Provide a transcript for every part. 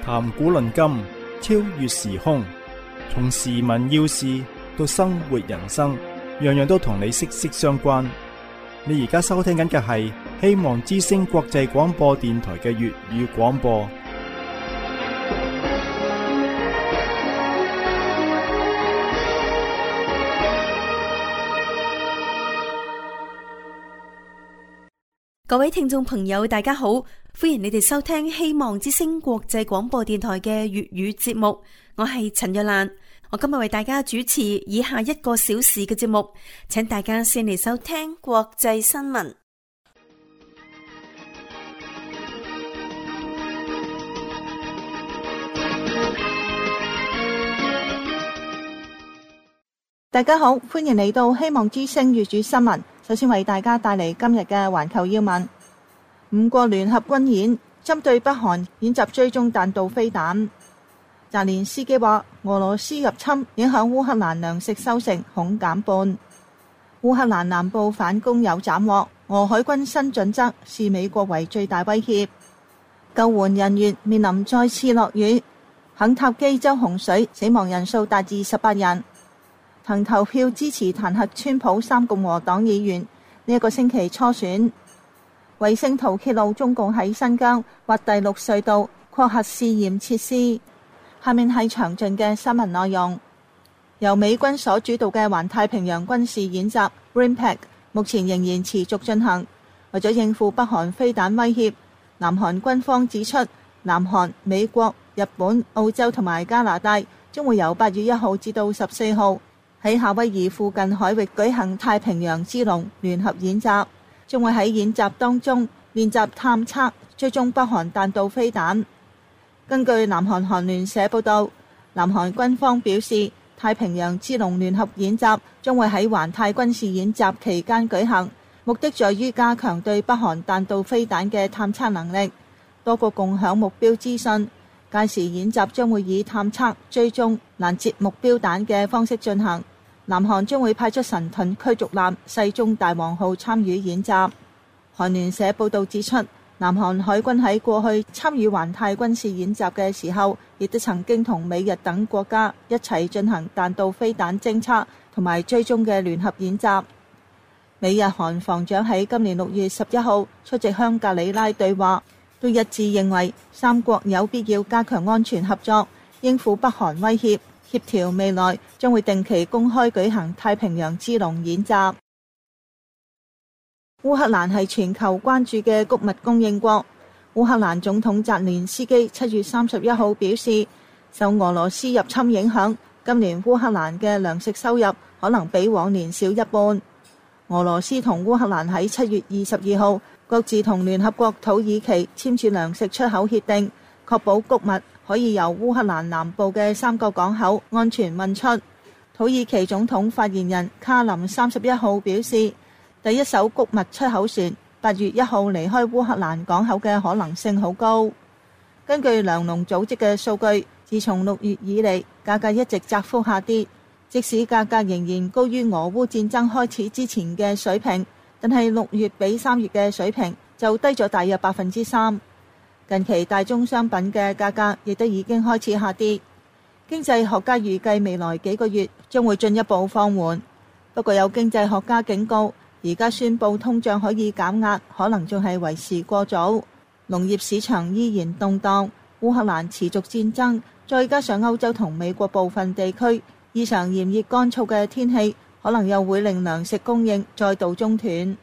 談古論今，超越時空，從時聞要事到生活人生，樣樣都同你息息相關。你而家收聽緊嘅係希望之聲國際廣播電台嘅粵語廣播。 各位聽眾朋友，大家好，歡迎你哋收聽希望之聲國際廣播電台嘅粵語節目。我係陳若蘭，我今日為大家主持以下1個小時嘅節目，請大家先嚟收聽國際新聞。 大家好，歡迎嚟到希望之聲粵語新聞。首先為大家帶嚟今日嘅環球要聞。5國聯合軍演針對北韓演習追蹤彈道飛彈。澤連斯基話俄羅斯入侵影響烏克蘭糧食收成恐減半。烏克蘭南部反攻有斬獲，俄海軍新準則視美國為最大威脅。救援人員面臨再次落雨。肯塔基州洪水死亡人數達28人。曾投票支持彈劾川普3共和黨議員呢個星期初選。衛星圖揭露中共喺新疆挖第6隧道擴核試驗設施。下面係詳盡嘅新聞內容。由美軍所主導嘅環太平洋軍事演習 RIMPAC 目前仍然持續進行。為咗應付北韓飛彈威脅，南韓軍方指出，南韓、美國、日本、澳洲同埋加拿大將會由8月1號至到14號喺夏威夷附近海域舉行太平洋之龍聯合演習，將會喺演習當中練習探測追蹤北韓彈道飛彈。根據南韓韓聯社報道，南韓軍方表示，太平洋之龍聯合演習將會喺環太軍事演習期間舉行，目的在於加強對北韓彈道飛彈嘅探測能力，多國共享目標資訊。屆時演習將會以探測、追蹤、攔截目標彈嘅方式進行。南韓將會派出神盾驅逐艦世宗大王號參與演習。韓聯社報導指出，南韓海軍喺過去參與環太軍事演習嘅時候，亦都曾經同美日等國家一齊進行彈道飛彈偵測同埋追蹤嘅聯合演習。美日韓防長喺今年6月11號出席香格里拉對話，都一致認為三國有必要加強安全合作，應付北韓威脅，協調未來將會定期公開舉行太平洋之龍演習。烏克蘭係全球關注嘅穀物供應國。烏克蘭總統澤連斯基7月31號表示，受俄羅斯入侵影響，今年烏克蘭嘅糧食收入可能比往年少一半。俄羅斯同烏克蘭喺7月22號各自同聯合國土耳其簽署糧食出口協定，確保穀物可以由烏克蘭南部嘅3個港口安全運出。土耳其總統發言人卡林31號表示，第一艘穀物出口船8月1號離開烏克蘭港口嘅可能性好高。根據糧農組織嘅數據，自從6月以嚟，價格一直窄幅下跌，即使價格仍然高於俄烏戰爭開始之前嘅水平，但係6月比3月嘅水平就低咗大約3%。近期大宗商品嘅價格亦都已經開始下跌。經濟學家預計未來幾個月將會進一步放緩，不過有經濟學家警告，而家宣布通脹可以減壓，可能仲係為時過早。農業市場依然動盪，烏克蘭持續戰爭，再加上歐洲同美國部分地區異常炎熱乾燥嘅天氣，可能又會令糧食供應再度中斷。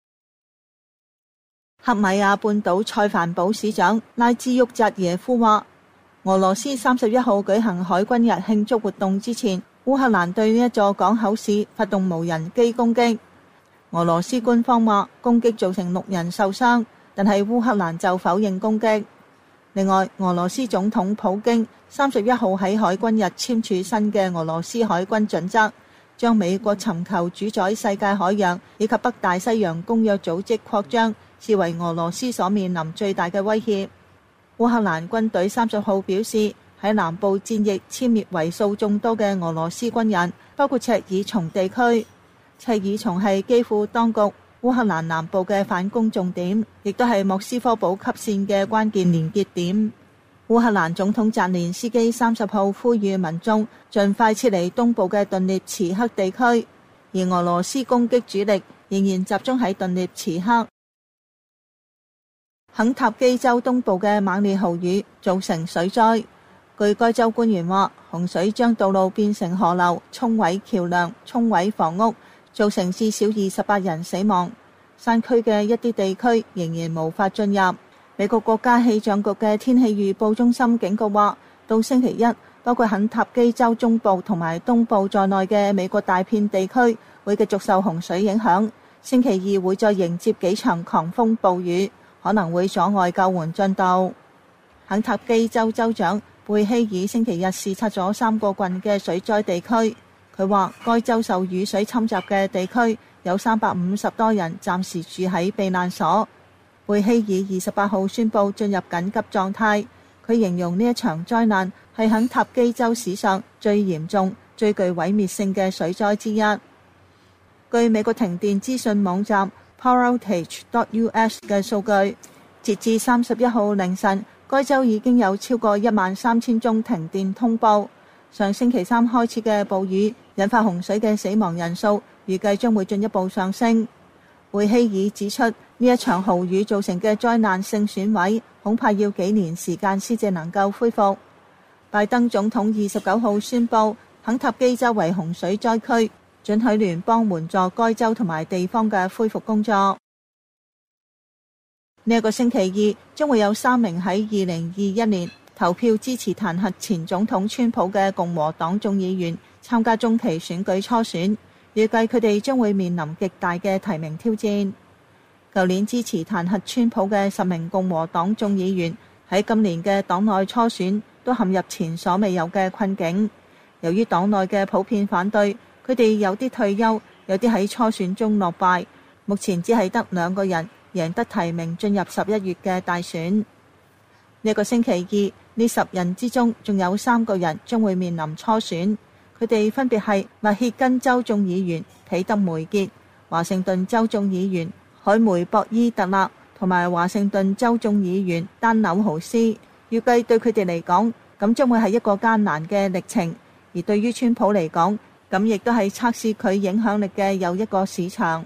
克米亞半島塞凡堡市長拉茲沃扎耶夫話，俄羅斯31號舉行海軍日慶祝活動之前，烏克蘭對呢一座港口市發動無人機攻擊。俄羅斯官方話攻擊造成6人受傷，但係烏克蘭就否認攻擊。另外，俄羅斯總統普京31號喺海軍日簽署新嘅俄羅斯海軍準則，將美國尋求主宰世界海洋以及北大西洋公約組織擴張視為俄羅斯所面臨最大嘅威脅。烏克蘭軍隊30號表示，喺南部戰役殲滅為數眾多嘅俄羅斯軍人，包括赤爾松地區。赤爾松係基輔當局烏克蘭南部嘅反攻重點，亦都係莫斯科堡級線嘅關鍵連結點。 烏克蘭總統澤連斯基30號呼籲民眾盡快撤離東部嘅頓涅茨克地區，而俄羅斯攻擊主力仍然集中喺頓涅茨克。肯塔基州東部嘅猛烈豪雨造成水災，據該州官員話，洪水將道路變成河流，沖毀橋樑，沖毀房屋，造成至少28人死亡。山區嘅一啲地區仍然無法進入。美國國家氣象局嘅天氣預報中心警告話，到星期一，包括肯塔基州中部同埋東部在內嘅美國大片地區會繼續受洪水影響。星期二會再迎接幾場狂風暴雨，可能會阻礙救援進度。肯塔基州州長貝希爾星期日視察咗3個郡嘅水災地區，佢話該州受雨水侵襲嘅地區有350多人暫時住喺避難所。貝希爾28號宣布進入緊急狀態，佢形容呢一場災難係肯塔基州史上最嚴重、最具毀滅性嘅水災之一。據美國停電資訊網站 PowerOutage.us 嘅數據，截至31號凌晨，該州已經有超過13000宗停電通報。上星期三開始嘅暴雨引發洪水嘅死亡人數預計將會進一步上升。貝希爾指出，呢一場豪雨造成嘅災難性損毀恐怕要幾年時間先至能夠恢復。拜登總統29號宣布肯塔基州為洪水災區，准許聯邦援助該州同埋地方嘅恢復工作。呢一個星期二將會有3名喺2021年投票支持彈劾前總統川普嘅共和黨眾議員參加中期選舉初選，預計佢哋將會面臨極大嘅提名挑戰。舊年支持彈劾川普嘅10名共和黨眾議員喺今年嘅黨內初選都陷入前所未有嘅困境。由於黨內嘅普遍反對，佢哋有啲退休，有啲喺初選中落敗，目前只係得2個人贏得提名進入11月嘅大選。呢個星期二，呢10人之中仲有3個人將會面臨初選，佢哋分別係密歇根州眾議員彼得梅傑、華盛頓州眾議員海梅博伊特勒同埋華盛頓州眾議員丹紐豪斯。預計對佢哋嚟講，咁將會係一個艱難嘅歷程，而對於川普嚟講，咁亦都係測試佢影響力嘅又一個市場。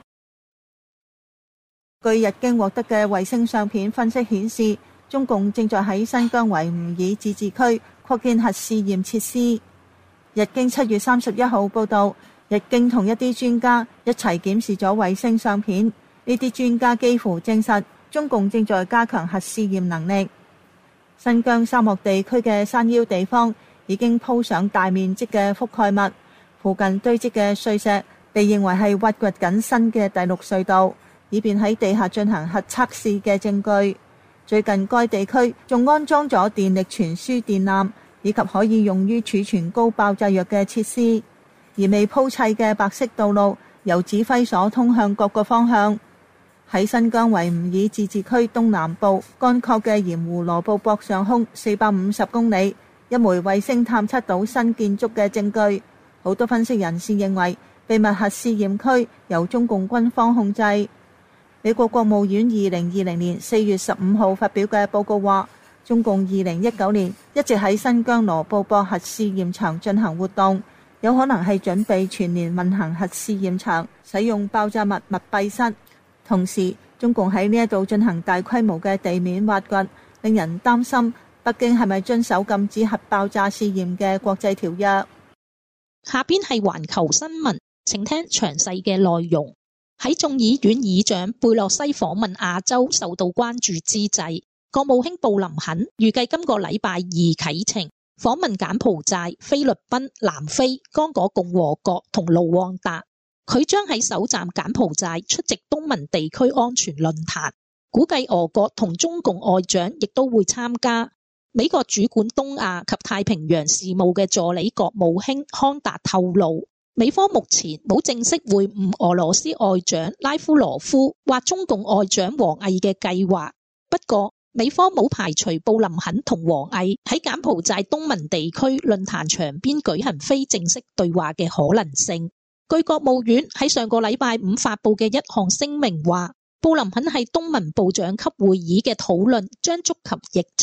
據日經獲得嘅衛星相片分析顯示，中共正在喺新疆維吾爾自治區擴建核試驗設施。日經7月31號報道，日經同一啲專家一齊檢視咗衛星相片，呢啲專家幾乎證實中共正在加強核試驗能力。新疆沙漠地區嘅山腰地方已經鋪上大面積嘅覆蓋物，附近堆積嘅碎石被認為係挖掘緊新嘅第6隧道，以便喺地下進行核測試嘅證據。最近該地區仲安裝咗電力傳輸電纜，以及可以用於儲存高爆炸藥嘅設施。而未鋪砌嘅白色道路由指揮所通向各個方向。喺新疆維吾爾自治區東南部乾涸嘅鹽湖羅布泊上空450公里，一枚衛星探測到新建築嘅證據。好多分析人士認為，秘密核試驗區由中共軍方控制。美國國務院2020年4月15號發表嘅報告話，中共2019年一直喺新疆羅布泊核試驗場進行活動，有可能係準備全年運行核試驗場，使用爆炸物密閉室。同時，中共喺呢一度進行大規模嘅地面挖掘，令人擔心北京係咪遵守禁止核爆炸試驗嘅國際條約。 下邊係環球新聞，請聽詳細嘅內容。喺眾議院議長貝洛西訪問亞洲受到關注之際，國務卿布林肯預計今個禮拜二啟程訪問柬埔寨、菲律賓、南非、剛果共和國同盧旺達。佢將喺首站柬埔寨出席東盟地區安全論壇，估計俄國同中共外長亦都會參加。美國主管東亞及太平洋事務嘅助理國務卿康達透露，美方目前冇正式會晤俄羅斯外長拉夫羅夫或中共外長王毅嘅計劃。不過，美方冇排除布林肯同王毅喺柬埔寨東盟地區論壇場邊舉行非正式對話嘅可能性。據國務院喺上個禮拜5發布嘅一項聲明話，布林肯喺東盟部長級會議嘅討論將觸及疫情、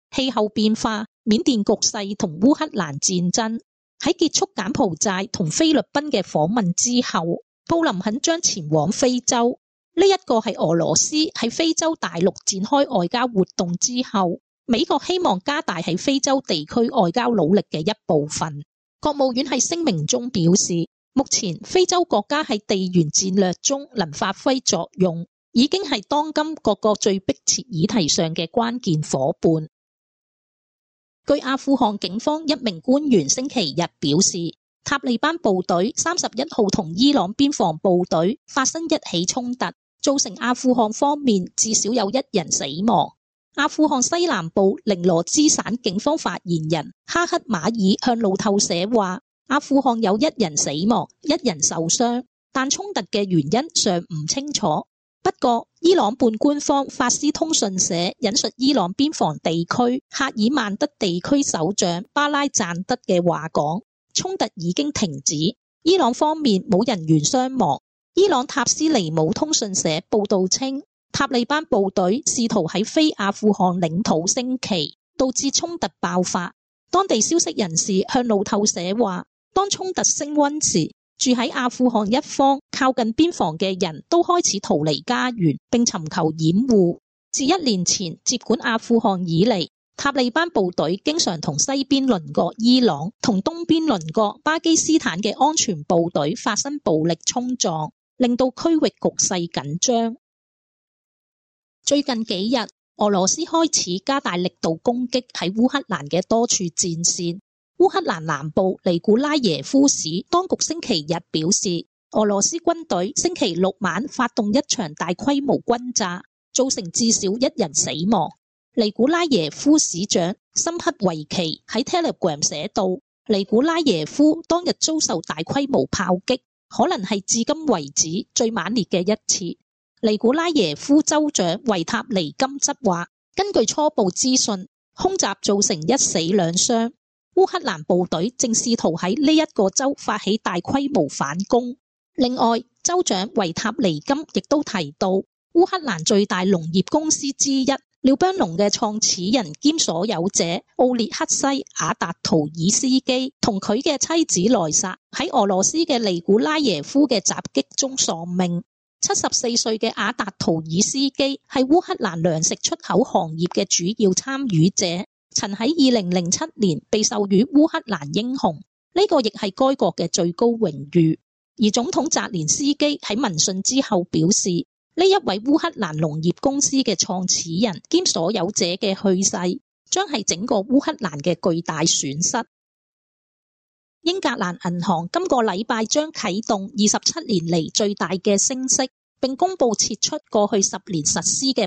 氣候變化、緬甸局勢同烏克蘭戰爭。喺結束柬埔寨同菲律賓嘅訪問之後，布林肯將前往非洲。呢一個係俄羅斯喺非洲大陸展開外交活動之後，美國希望加大喺非洲地區外交努力嘅一部分。國務院喺聲明中表示，目前非洲國家喺地緣戰略中能發揮作用，已經係當今各個最迫切議題上嘅關鍵夥伴。據阿富汗警方一名官員星期日表示，塔利班部隊31號同伊朗邊防部隊發生一起衝突，造成阿富汗方面至少有1人死亡。阿富汗西南部寧羅茲省警方發言人哈克馬爾向路透社話，阿富汗有1人死亡，1人受傷，但衝突嘅原因尚唔清楚。不過，伊朗半官方法斯通訊社引述伊朗邊防地區赫爾曼德地區首長巴拉贊德嘅話講，衝突已經停止，伊朗方面冇人員傷亡。伊朗塔斯尼姆通訊社報道稱，塔利班部隊試圖喺非阿富汗領土升旗，導致衝突爆發。當地消息人士向路透社話，當衝突升溫時，住喺阿富汗一方靠近邊防嘅人都開始逃離家園並尋求掩護。自1年前接管阿富汗以嚟，塔利班部隊經常同西邊鄰國伊朗同東邊鄰國巴基斯坦嘅安全部隊發生暴力衝撞，令到區域局勢緊張。最近幾日，俄羅斯開始加大力度攻擊喺烏克蘭嘅多處戰線。烏克蘭南部尼古拉耶夫市當局星期日表示，俄羅斯軍隊星期六晚發動一場大規模轟炸，造成至少1人死亡。尼古拉耶夫市長森克維奇喺 Telegram 寫道，尼古拉耶夫當日遭受大規模炮擊，可能係至今為止最猛烈嘅一次。尼古拉耶夫州長維塔尼金則話，根據初步資訊，空襲造成1死2傷。烏克蘭部隊正試圖喺呢一個州發起大規模反攻。另外，州長維塔尼金亦都提到，烏克蘭最大農業公司之一廖邦農嘅創始人兼所有者奧列克西亞達圖爾斯基同佢嘅妻子萊薩喺俄羅斯嘅尼古拉耶夫嘅襲擊中喪命。74歲嘅亞達圖爾斯基係烏克蘭糧食出口行業嘅主要參與者。曾喺2007年被授予烏克蘭英雄，呢個亦係該國嘅最高榮譽。而總統澤連斯基喺聞訊之後表示，呢一位烏克蘭農業公司嘅創始人兼所有者嘅去世，將係整個烏克蘭嘅巨大損失。英格蘭銀行今個禮拜將啟動27年嚟最大嘅升息，並公布撤出過去10年實施嘅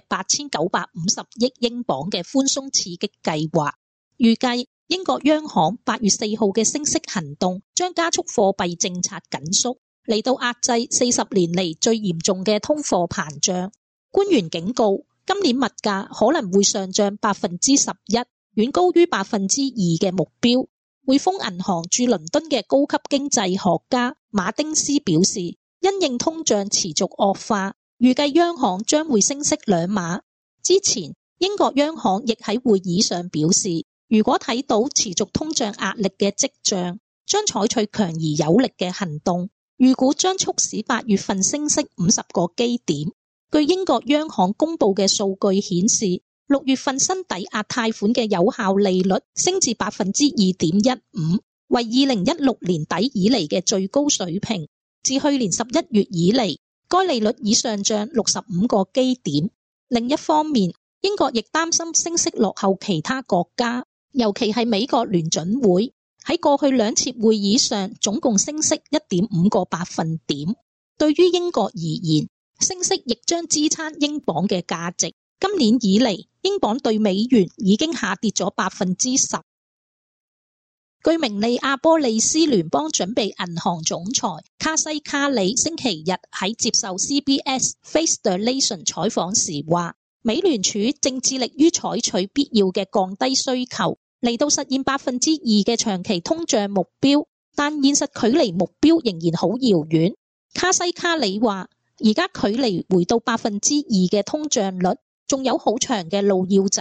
8950億英鎊嘅寬鬆刺激計劃。預計英國央行8月4號嘅升息行動將加速貨幣政策緊縮，嚟到壓制40年嚟最嚴重嘅通貨膨脹。官員警告，今年物價可能會上漲11%，遠高於2%嘅目標。匯豐銀行駐倫敦嘅高級經濟學家馬丁斯表示，因應通脹持續惡化，預計央行將會升息2碼。之前，英國央行亦喺會議上表示，如果睇到持續通脹壓力嘅跡象，將採取強而有力嘅行動，預估將促使8月份升息50個基點。據英國央行公布嘅數據顯示，6月份新抵押貸款嘅有效利率升至 2.15%， 為2016年底以嚟嘅最高水平。自去年11月以嚟，該利率已上漲65個基點。另一方面，英國亦擔心升息落後其他國家，尤其係美國聯準會喺過去2次會議上總共升息 1.5個百分點。對於英國而言，升息亦將支撐英鎊嘅價值。今年以嚟，英鎊對美元已經下跌咗 10%。據明尼亞波利斯聯邦準備銀行總裁卡西卡里星期日喺接受 CBS Face the Nation 採訪時話，美聯儲正致力於採取必要嘅降低需求，嚟到實現 2% 嘅長期通脹目標，但現實距離目標仍然好遙遠。卡西卡里話，而家距離回到 2% 嘅通脹率仲有好長嘅路要走，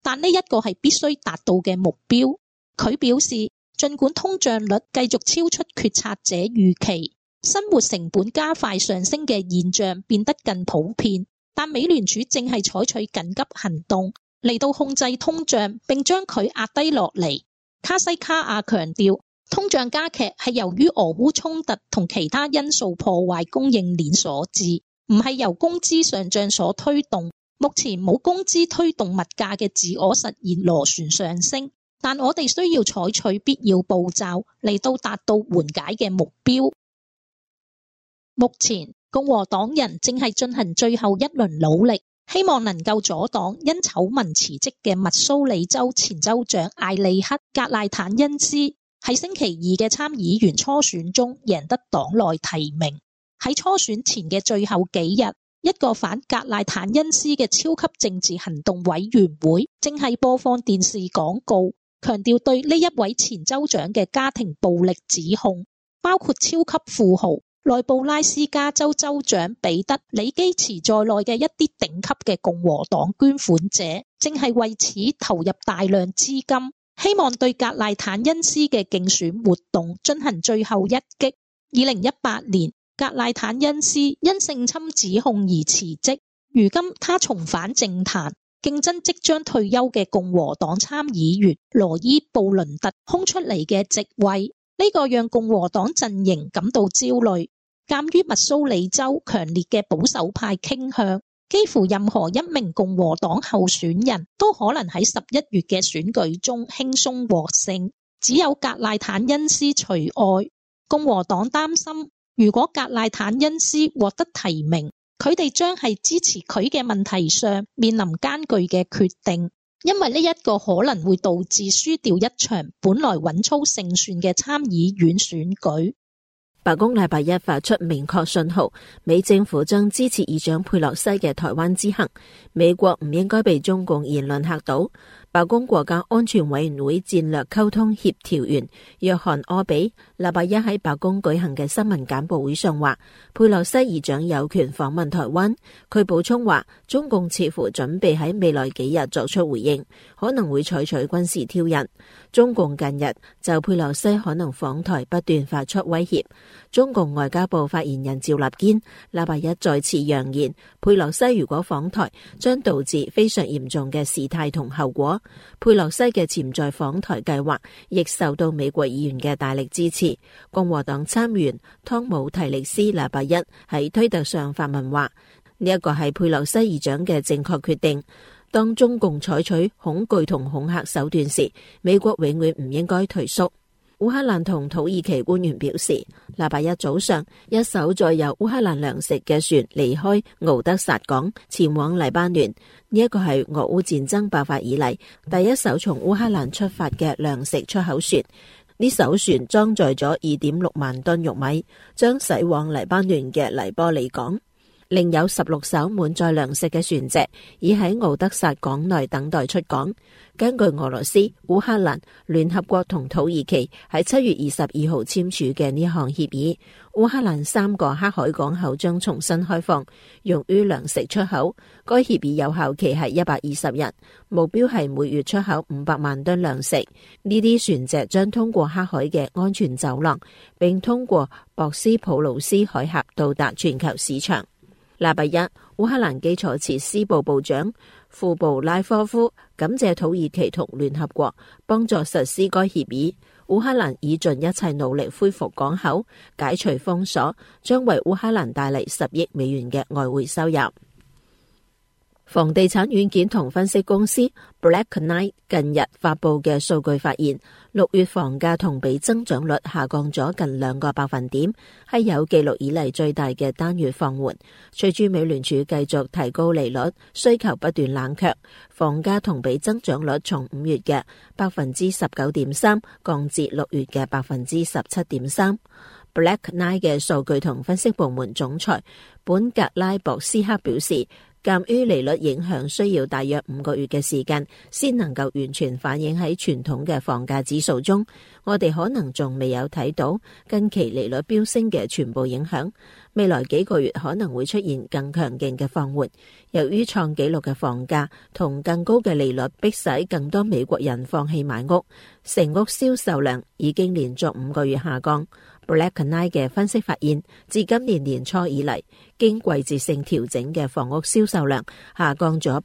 但呢一個係必須達到嘅目標。佢表示，儘管通脹率繼續超出決策者預期，生活成本加快上升嘅現象變得更普遍，但美聯儲正係採取緊急行動嚟到控制通脹並將佢壓低落嚟。卡西卡亞強調，通脹加劇係由於俄烏衝突同其他因素破壞供應鏈所致，唔係由工資上漲所推動。目前冇工資推動物價嘅自我實現螺旋上升，但我哋需要採取必要步驟嚟到達到緩解嘅目標。目前共和黨人正係進行最後一輪努力，希望能夠阻擋因醜聞辭職嘅密蘇里州前州長艾利克·格賴坦恩斯喺星期二嘅參議員初選中贏得黨內提名。喺初選前嘅最後幾日，一個反格賴坦恩斯嘅超級政治行動委員會正係播放電視廣告，強調對呢一位前州長嘅家庭暴力指控，包括超級富豪內布拉斯加州州長彼得·里基茨在內嘅一啲頂級嘅共和黨捐款者，正係為此投入大量資金，希望對格賴坦恩斯嘅競選活動進行最後一擊。2018年，格賴坦恩斯因性侵指控而辭職，如今他重返政壇，競爭即將退休嘅共和黨參議員羅伊·布倫特空出嚟嘅職位，呢個讓共和黨陣營感到焦慮。鑒於密蘇里州強烈嘅保守派傾向，幾乎任何一名共和黨候選人都可能喺11月嘅選舉中輕鬆獲勝，只有格賴坦恩斯除外。共和黨擔心，如果格賴坦恩斯獲得提名，佢哋將係支持佢嘅問題上面臨艱巨嘅決定，因為呢一個可能會導致輸掉一場本來穩操勝算嘅參議院選舉。 白宮禮拜一發出明確信號，美政府將支持議長佩洛西嘅台灣之行。美國唔應該被中共言論嚇到。白宮國家安全委員會戰略溝通協調員約翰柯比禮拜一喺白宮舉行嘅新聞簡報會上話，佩洛西議長有權訪問台灣。佢補充話，中共似乎準備喺未來幾日作出回應，可能會採取軍事挑釁。中共近日就佩洛西可能訪台不斷發出威脅。中共外交部發言人趙立堅禮拜一再次揚言，佩洛西如果訪台，將導致非常嚴重嘅事態同後果。佩洛西嘅潛在訪台計劃亦受到美國議員嘅大力支持。共和黨參議員湯姆提利斯禮拜一喺推特上發文話，呢一個係佩洛西議長嘅正確決定。當中共採取恐懼同恐嚇手段時，美國永遠唔應該退縮。烏克蘭同土耳其官員表示，禮拜一早上，一艘載有烏克蘭糧食嘅船離開敖德薩港，前往黎巴嫩。呢一個係俄烏戰爭爆發以嚟第一艘從烏克蘭出發嘅糧食出口船。呢艘船裝載咗 2.6 萬噸玉米，將駛往黎巴嫩嘅黎波里港。另有16艘滿載糧食嘅船隻已喺敖德薩港內等待出港。根據俄羅斯、烏克蘭、聯合國同土耳其喺7月22號簽署嘅呢項協議，烏克蘭3個黑海港口將重新開放，用於糧食出口。該協議有效期係120日，目標係每月出口500萬噸糧食。呢啲船隻將通過黑海嘅安全走廊，並通過博斯普魯斯海峽到達全球市場。禮拜一，烏克蘭基礎設施部部長庫布拉科夫感謝土耳其同聯合國幫助實施該協議。烏克蘭已盡一切努力恢復港口，解除封鎖，將為烏克蘭帶嚟10億美元嘅外匯收入。房地產軟件同分析公司 Black Knight 近日發佈嘅數據發現，6月房價同比增長率下降咗近2個百分點，係有記錄以嚟最大嘅單月放緩。隨住美聯儲繼續提高利率，需求不斷冷卻，房價同比增長率從5月嘅 19.3% 降至6月嘅 17.3%。Black Knight 嘅數據同分析部門總裁本格拉博斯克表示， 鑒於利率影響需要大約5個月嘅時間先能夠完全反映喺傳統嘅房價指數中，我哋可能仲未有睇到近期利率飆升嘅全部影響。未來幾個月可能會出現更強勁嘅放緩，由於創紀錄嘅房價同更高嘅利率迫使更多美國人放棄買屋，成屋銷售量已經連續5個月下降。Black Knight 嘅分析發現，自今年年初以嚟，經季節性調整嘅房屋銷售量下降咗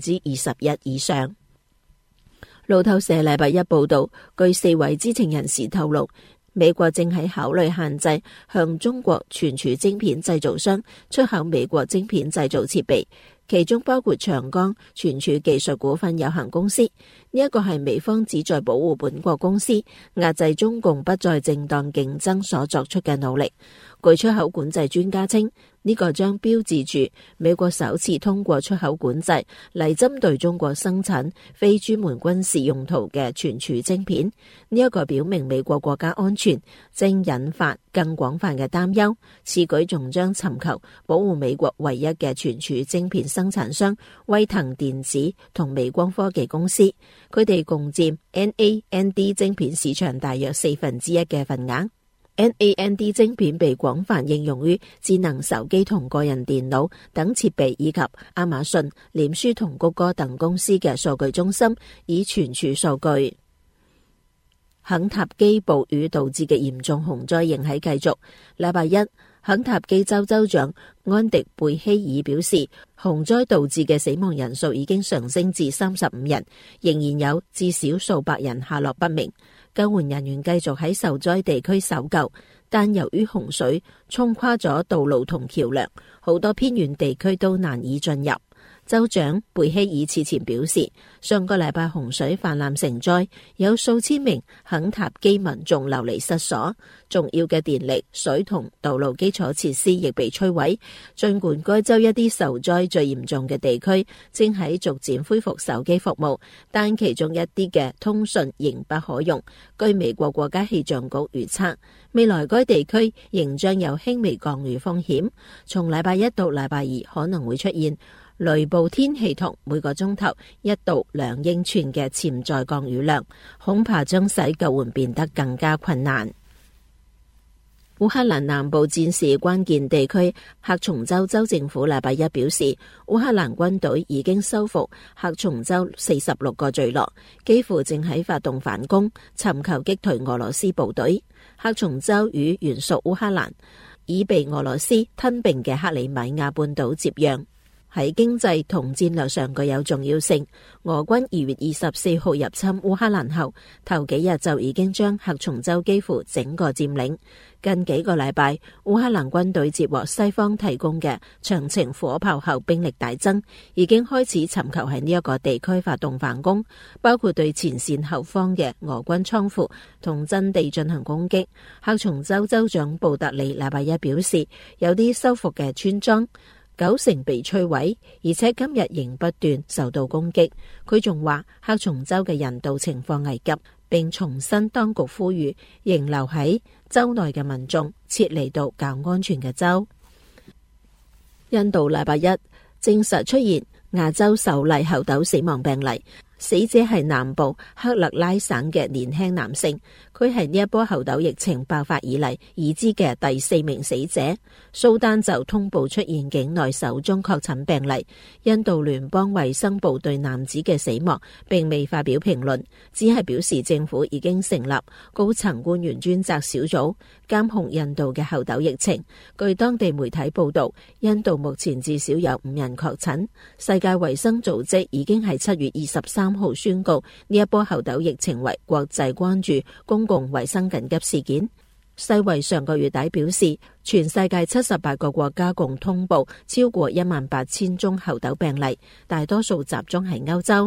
21%以上。路透社禮拜一報道，據4位知情人士透露，美國正喺考慮限制向中國存儲晶片製造商出口美國晶片製造設備，其中包括長江存儲技術股份有限公司。呢一個係美方旨在保護本國公司、壓制中共不再正當競爭所作出嘅努力。據出口管制專家稱，呢個將標誌住美國首次通過出口管制嚟針對中國生產非專門軍事用途嘅存儲晶片。呢一個表明美國國家安全正引發更廣泛嘅擔憂。此舉仲將尋求保護美國唯一嘅存儲晶片生產商威騰電子同美光科技公司，佢哋共佔 NAND 晶片市場大約1/4嘅份額。NAND 晶片被廣泛應用於智能手機同個人電腦等設備，以及亞馬遜、臉書同谷歌等公司嘅數據中心，以存儲數據。肯塔基暴雨導致嘅嚴重洪災仍喺繼續。禮拜一，肯塔基州州長安迪貝希爾表示，洪災導致嘅死亡人數已經上升至35人，仍然有至少數百人下落不明。救援人員繼續喺受災地區搜救，但由於洪水沖垮咗道路同橋樑，好多偏遠地區都難以進入。州長貝希爾此前表示，上個禮拜洪水泛濫成災，有數千名肯塔基民眾流離失所，重要嘅電力、水同道路基礎設施亦被摧毀。儘管該州一啲受災最嚴重嘅地區正喺逐漸恢復手機服務，但其中一啲嘅通訊仍不可用。據美國國家氣象局預測，未來該地區仍將有輕微降雨風險，從禮拜一到禮拜二可能會出現雷暴天氣同每個鐘頭1到2英寸嘅潛在降雨量，恐怕將使救援變得更加困難。烏克蘭南部戰事關鍵地區克松州州政府禮拜一表示，烏克蘭軍隊已經收復克松州46個聚落，幾乎正喺發動反攻，尋求擊退俄羅斯部隊。克松州與原屬烏克蘭、已被俄羅斯吞併嘅克里米亞半島接壤，喺經濟同戰略上具有重要性。俄軍2月24號入侵烏克蘭後，頭幾日就已經將克松州幾乎整個佔領。近幾個禮拜，烏克蘭軍隊接獲西方提供嘅長程火炮後，兵力大增，已經開始尋求喺呢一個地區發動反攻，包括對前線後方嘅俄軍倉庫同陣地進行攻擊。克松州州長布特利禮拜一表示，有啲收復嘅村莊90%被摧毀，而且今日仍不斷受到攻擊。佢仲話，克松州嘅人道情況危急，並重申當局呼籲仍留喺州內嘅民眾撤離到較安全嘅州。印度禮拜一證實出現亞洲首例猴痘死亡病例，死者係南部克勒拉省嘅年輕男性，佢係呢一波猴痘疫情爆發以嚟已知嘅第4名死者。蘇丹就通報出現境內首宗確診病例。印度聯邦衛生部對男子嘅死亡並未發表評論，只係表示政府已經成立高層官員專責小組監控印度嘅猴痘疫情。據當地媒體報道，印度目前至少有5人確診。世界衛生組織已經喺7月23號宣告呢一波猴痘疫情為國際關注公共衛生緊急事件。世衛上個月底表示，全世界78個國家共通報超過18000宗猴痘病例，大多數集中喺歐洲。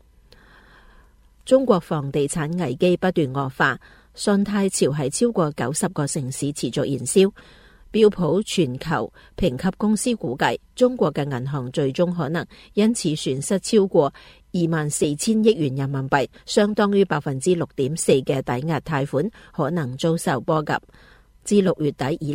中國房地產危機不斷惡化，信貸潮喺超過90個城市持續燃燒。標普全球評級公司估計，中國嘅銀行最終可能因此損失超過24000億元人民幣，相當於6.4%嘅抵押貸款可能遭受波及。自6月底以嚟，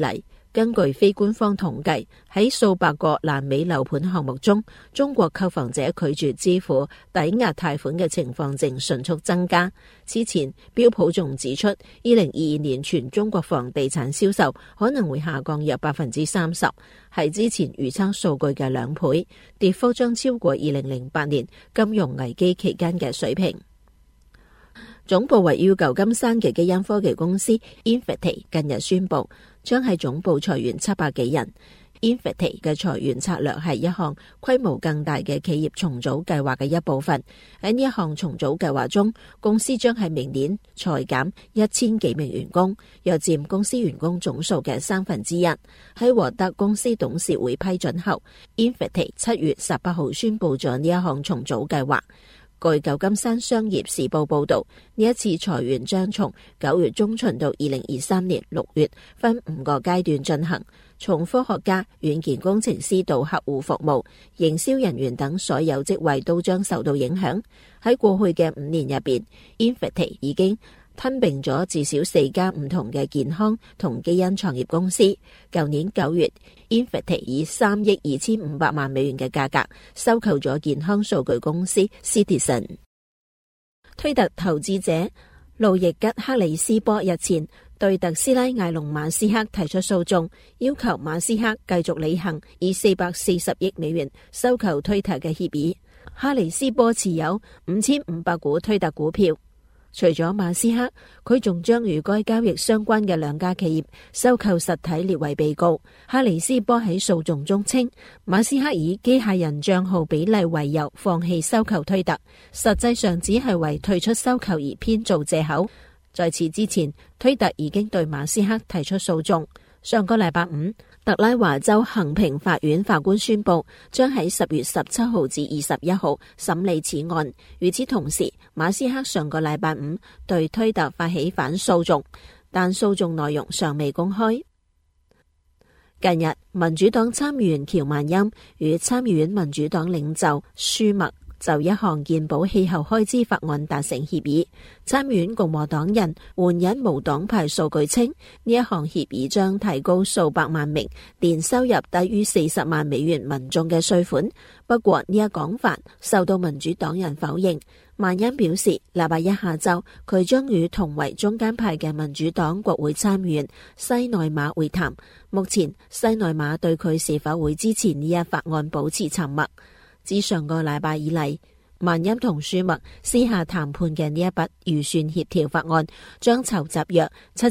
根據非官方統計，喺數百個爛尾樓盤項目中，中國購房者拒絕支付抵押貸款嘅情況正迅速增加。此前，標普仲指出，2022年全中國房地產銷售可能會下降約30%，係之前預測數據嘅2倍，跌幅將超過2008年金融危機期間嘅水平。總部位於舊金山嘅基因科技公司 Invity 近日宣布，將喺總部裁員700幾人。Invity 嘅裁員策略係一項規模更大嘅企業重組計劃嘅一部分。喺呢一項重組計劃中，公司將喺明年裁減1000幾名員工，約佔公司員工總數嘅1/3。喺獲得公司董事會批准後，Invity 7月18號宣布咗呢一項重組計劃。據舊金山商業時報報道，呢一次裁員將從9月中旬到2023年6月分5個階段進行，從科學家、軟件工程師到客戶服務、營銷人員等所有職位都將受到影響。喺過去嘅5年入邊， Invity 已經吞併咗至少4家唔同嘅健康同基因創業公司。舊年9月，Invity 以3億2500萬美元嘅價格收購咗健康數據公司 Citizen。推特投資者路易吉克里斯波日前對特斯拉埃隆馬斯克提出訴訟，要求馬斯克繼續履行以440億美元收購推特嘅協議。克里斯波持有5500股推特股票。除咗馬斯克，佢仲將與該交易相關嘅2家企業收購實體列為被告。克里斯波喺訴訟中稱，馬斯克以機械人賬號比例為由放棄收購推特，實際上只係為退出收購而編造借口。在此之前，推特已經對馬斯克提出訴訟。上個禮拜5，特拉華州衡平法院法官宣布，將喺10月17號至21號審理此案。與此同時，馬斯克上個禮拜5對推特發起反訴訟，但訴訟內容尚未公開。近日，民主黨參議員喬曼欽與參議院民主黨領袖舒默就一項健保氣候開支法案達成協議。參議院共和黨人援引無黨派數據稱，呢一項協議將提高數百萬名年收入低於40萬美元民眾嘅稅款。不過呢一講法受到民主黨人否認。曼恩表示，禮拜一下晝佢將與同為中間派嘅民主黨國會參議員西內馬會談。目前西內馬對佢是否會支持呢一法案保持沉默。自上個禮拜以嚟，曼恩同舒默私下談判嘅呢一筆預算協調法案，將籌集約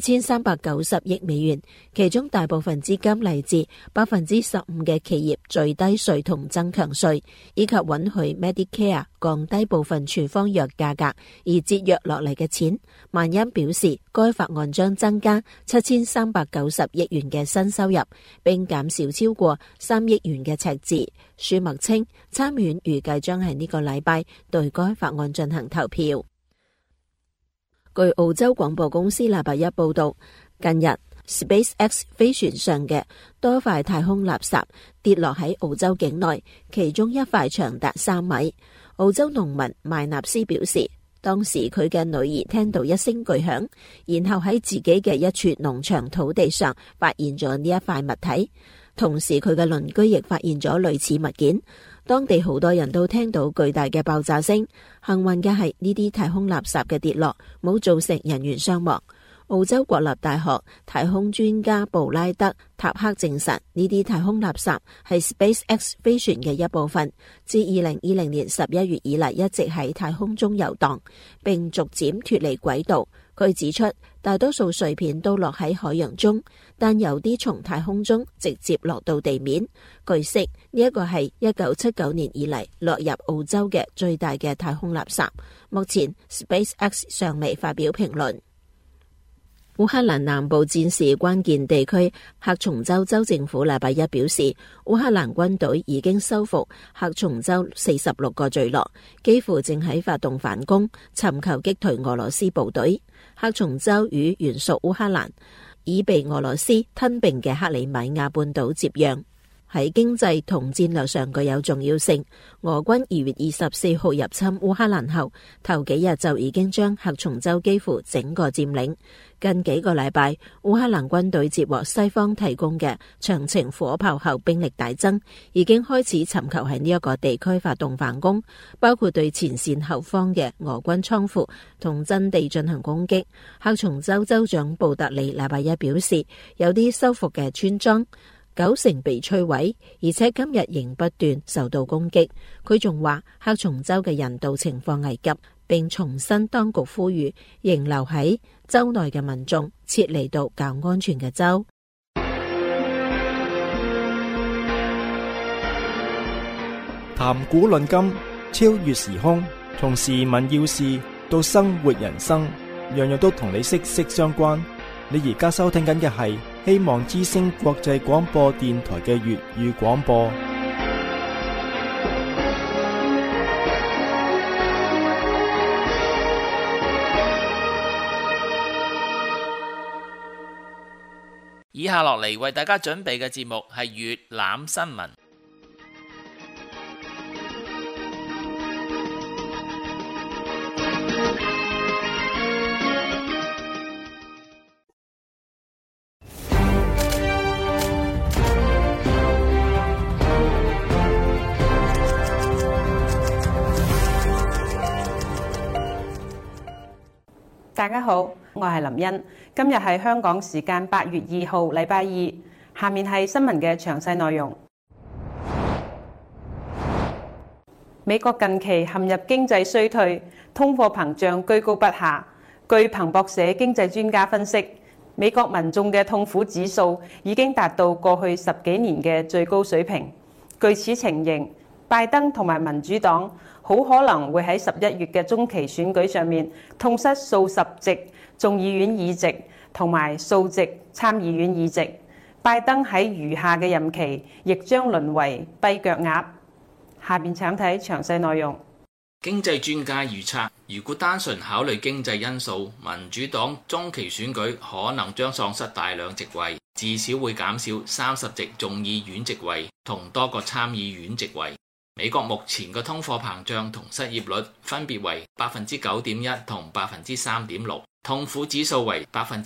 7390億美元，其中大部分資金嚟自15%嘅企業最低稅同增強稅，以及允許 Medicare 降低部分處方藥價格而節約落嚟嘅錢。曼恩表示，該法案將增加7390億元嘅新收入，並減少超過3億元嘅赤字。舒默稱，參院預計將喺呢個禮拜對該法案進行投票。據澳洲廣播公司禮拜一報道，近日 SpaceX 飛船上嘅多塊太空垃圾跌落喺澳洲境內，其中一塊長達3米。澳洲農民麥納斯表示，當時佢嘅女兒聽到一聲巨響，然後喺自己嘅一處農場土地上發現咗呢一塊物體。同時佢嘅鄰居亦發現咗類似物件，當地好多人都聽到巨大嘅爆炸聲。幸運嘅係呢啲太空垃圾嘅跌落冇造成人員傷亡。澳洲國立大學太空專家布拉德塔克證實，呢啲太空垃圾係 SpaceX 飛船嘅一部分，自2020年11月以嚟一直喺太空中遊蕩，並逐漸脫離軌道。佢指出，大多數碎片都落喺海洋中，但有啲從太空中直接落到地面。據悉，呢一個係1979年以嚟落入澳洲嘅最大嘅太空垃圾。目前 SpaceX 尚未發表評論。烏克蘭南部戰事關鍵地區克松州州政府禮拜一表示，烏克蘭軍隊已經收復克松州46個聚落，幾乎正喺發動反攻，尋求擊退俄羅斯部隊。克松州與原屬烏克蘭已被俄羅斯吞併嘅克里米亞半島接壤。 喺經濟同戰略上具有重要性。俄軍2月24號入侵烏克蘭後，頭幾日就已經將赫松州幾乎整個佔領。近幾個禮拜，烏克蘭軍隊接獲西方提供嘅長程火炮後，兵力大增，已經開始尋求喺呢一個地區發動反攻，包括對前線後方嘅俄軍倉庫同陣地進行攻擊。赫松州州長布特利禮拜一表示，有啲收復嘅村莊90%被摧毀，而且今日仍不斷受到攻擊。佢仲話赫松州嘅人道情況危急，並重申當局呼籲仍留喺州內嘅民眾撤離到較安全嘅州。 談古論今，超越時空，從時聞要事到生活人生，樣樣都同你息息相關。你而家收聽緊嘅係希望之聲國際廣播電台嘅粵語廣播。 以下落嚟為大家準備嘅節目係粵覽新聞。 大家好，我係林茵。今日係香港時間8月2號，禮拜二。下面係新聞嘅詳細內容。美國近期陷入經濟衰退，通貨膨脹居高不下。據彭博社經濟專家分析，美國民眾嘅痛苦指數已經達到過去10幾年嘅最高水平。據此情形，拜登同埋民主黨好可能會喺11月嘅中期選舉上面痛失數十席眾議院議席同埋數席參議院議席。拜登喺餘下嘅任期亦將淪為跛腳鴨。下面請睇詳細內容。 經濟專家預測，如果單純考慮經濟因素，民主黨中期選舉可能將喪失大量席位，至少會減少30席眾議院席位同多個參議院席位。美國目前嘅通貨膨脹同失業率分別為9.1%同3.6%，痛苦指數為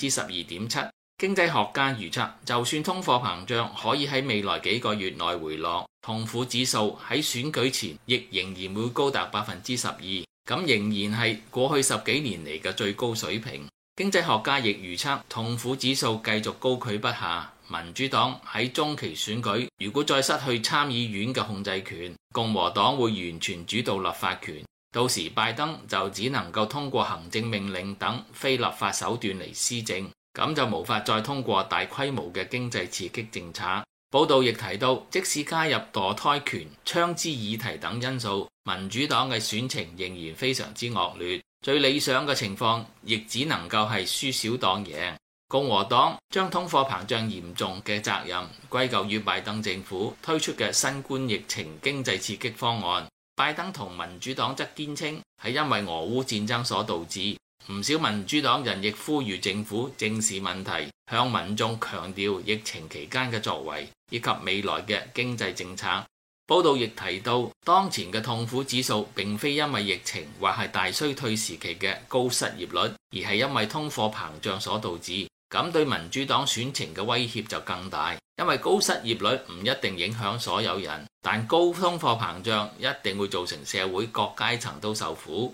12.7%。經濟學家預測，就算通貨膨脹可以喺未來幾個月內回落，痛苦指數喺選舉前亦仍然會高達12%，咁仍然係過去10幾年嚟嘅最高水平。經濟學家亦預測，痛苦指數繼續高踞不下。民主黨喺中期選舉如果再失去參議院嘅控制權，共和黨會完全主導立法權，到時拜登就只能夠通過行政命令等非立法手段嚟施政，咁就無法再通過大規模嘅經濟刺激政策。報道亦提到，即使加入墮胎權、槍支議題等因素，民主黨嘅選情仍然非常之惡劣，最理想嘅情況亦只能夠係輸小黨贏。共和黨將通貨膨脹嚴重嘅責任歸咎於拜登政府推出嘅新冠疫情經濟刺激方案。拜登同民主黨則堅稱係因為俄烏戰爭所導致。唔少民主黨人亦呼籲政府正視問題，向民眾強調疫情期間嘅作為以及未來嘅經濟政策。報道亦提到，當前嘅痛苦指數並非因為疫情或係大衰退時期嘅高失業率，而係因為通貨膨脹所導致。咁對民主黨選情嘅威脅就更大，因為高失業率唔一定影響所有人，但高通貨膨脹一定會造成社會各階層都受苦。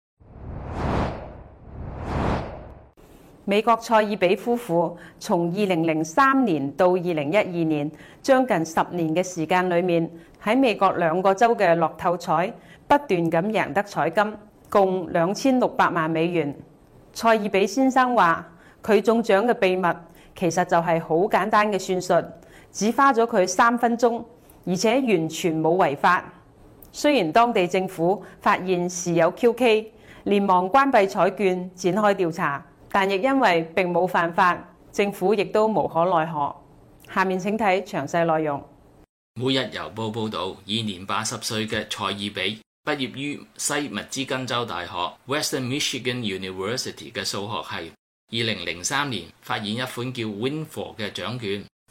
美國塞爾比夫婦從2003年到2012年，將近10年嘅時間裏面，喺美國2個州嘅樂透彩不斷咁贏得彩金，共2600萬美元。塞爾比先生話，佢中獎嘅秘密其實就係好簡單嘅算術，只花咗佢3分鐘，而且完全冇違法。雖然當地政府發現事有蹊蹺，連忙關閉彩券展開調查，但亦因為並冇犯法，政府亦都無可奈何。下面請睇詳細內容。 每日郵報報導，現年80歲嘅塞爾比畢業於西密茲根州大學 Western Michigan University 嘅數學系。2003年發現一款叫 Win4 嘅獎券，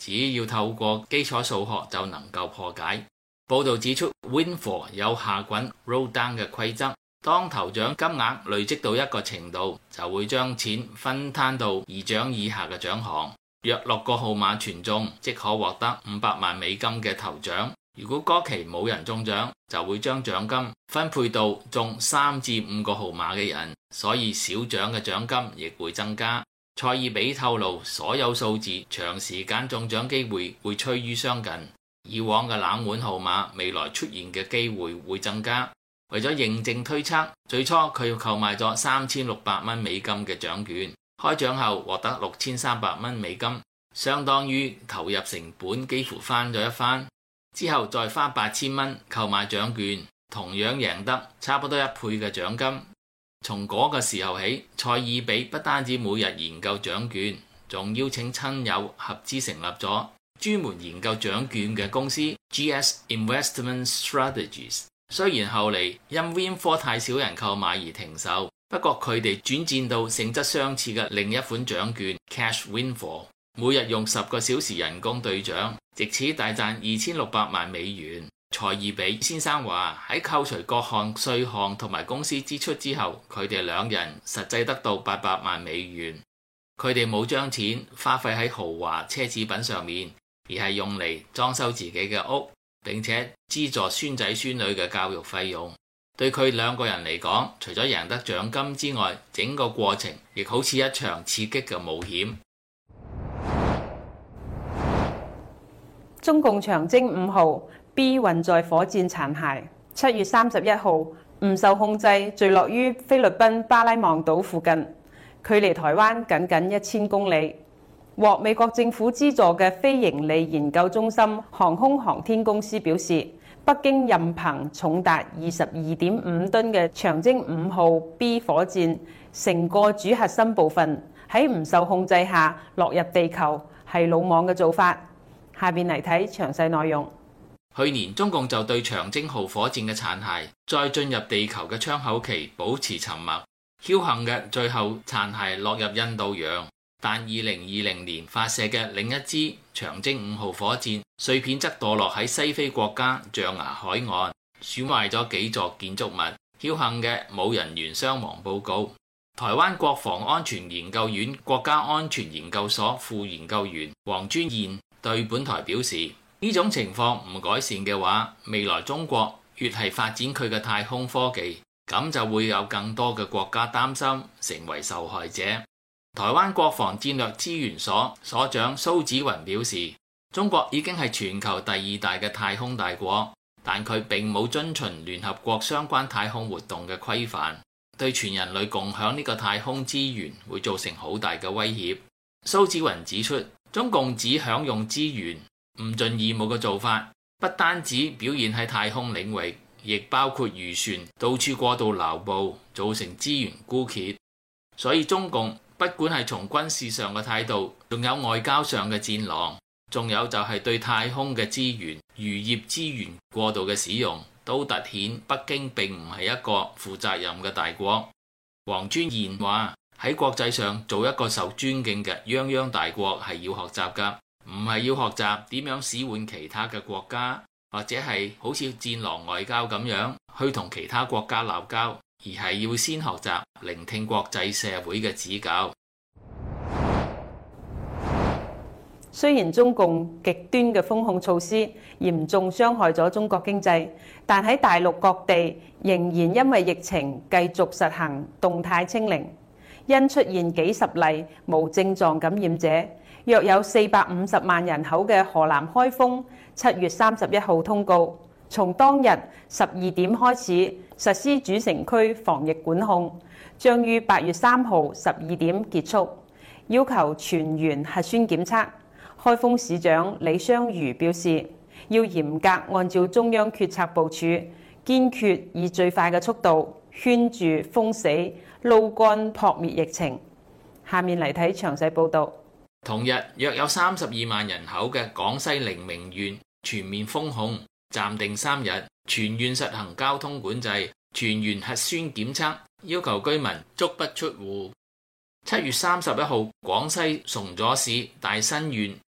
只要透過基礎數學就能夠破解。報道指出 ，Win4 有下滾 roll down 嘅規則，當頭獎金額累積到一個程度，就會將錢分攤到2獎以下嘅獎項。若6個號碼全中，即可獲得500萬美金嘅頭獎。如果嗰期冇人中獎，就會將獎金分配到中3至5個號碼嘅人，所以小獎嘅獎金亦會增加。塞爾比透露，所有數字長時間中獎機會會趨於相近，以往嘅冷門號碼未來出現嘅機會會增加。為咗認證推測，最初佢購買咗3600蚊美金嘅獎券，開獎後獲得6300蚊美金，相當於投入成本幾乎翻咗一番。之後再花8000蚊購買獎券，同樣贏得差不多1倍嘅獎金。從嗰個時候起，塞爾比不單止每日研究獎券，仲邀請親友合資成立咗專門研究獎券嘅公司 GS Investment Strategies。雖然後嚟因 Win4 太少人購買而停售，不過佢哋轉戰到性質相似嘅另一款獎券 Cash Win4，每日用10個小時人工兌獎，藉此大賺2600萬美元。塞爾比先生話，喺扣除各項稅項同埋公司支出之後，佢哋兩人實際得到800萬美元。佢哋冇將錢花費喺豪華奢侈品上面，而係用嚟裝修自己嘅屋，並且資助孫仔孫女嘅教育費用。對佢兩個人嚟講，除咗贏得獎金之外，整個過程亦好似一場刺激嘅冒險。 中共長征5號 B 運載火箭殘骸7月31號唔受控制墜落於菲律賓巴拉望島附近，距離台灣僅1000公里。獲美國政府資助嘅非營利研究中心航空航天公司表示，北京任憑重達22.5噸嘅長征5號 B 火箭成個主核心部分喺唔受控制下落入地球，係魯莽嘅做法。下面嚟睇詳細內容。 去年中共就對長征號火箭嘅殘骸再進入地球嘅窗口期保持沉默，僥倖嘅最後殘骸落入印度洋。但2020年發射嘅另一支長征5號火箭碎片則墮落喺西非國家象牙海岸，損壞咗幾座建築物。僥倖嘅冇人員傷亡報告。台灣國防安全研究院國家安全研究所副研究員黃尊彥對本台表示，呢種情況唔改善嘅話，未來中國越係發展佢嘅太空科技，咁就會有更多嘅國家擔心成為受害者。台灣國防戰略資源所所長蘇紫雲表示，中國已經係全球第2大嘅太空大國，但佢並冇遵循聯合國相關太空活動嘅規範，對全人類共享呢個太空資源會造成好大嘅威脅。蘇紫雲指出，中共只享用資源唔盡義務嘅做法，不單止表現喺太空領域，亦包括漁船到處過度撈捕，造成資源枯竭。所以中共不管係從軍事上嘅態度，仲有外交上嘅戰狼，仲有就係對太空嘅資源、漁業資源過度嘅使用，都凸顯北京並唔係一個負責任嘅大國。黃尊彥話，喺國際上做一個受尊敬嘅泱泱大國係要學習㗎，唔係要學習點樣使喚其他嘅國家，或者係好似戰狼外交咁樣去同其他國家鬧交，而係要先學習聆聽國際社會嘅指教。 雖然中共極端嘅封控措施嚴重傷害咗中國經濟，但喺大陸各地仍然因為疫情繼續實行動態清零，因出現幾十例無症狀感染者，約有450萬人口嘅河南開封7月31號通告，從當日12點開始實施主城區防疫管控，將於8月3號12點結束，要求全員核酸檢測。開封市長李雙如表示，要嚴格按照中央決策部署，堅決以最快嘅速度圈住、封死、撈乾、撲滅疫情。下面嚟睇詳細報導。 同日，約有32萬人口嘅廣西寧明縣全面封控，暫定3日，全縣實行交通管制，全員核酸檢測，要求居民足不出戶。7月31號，廣西崇左市大新縣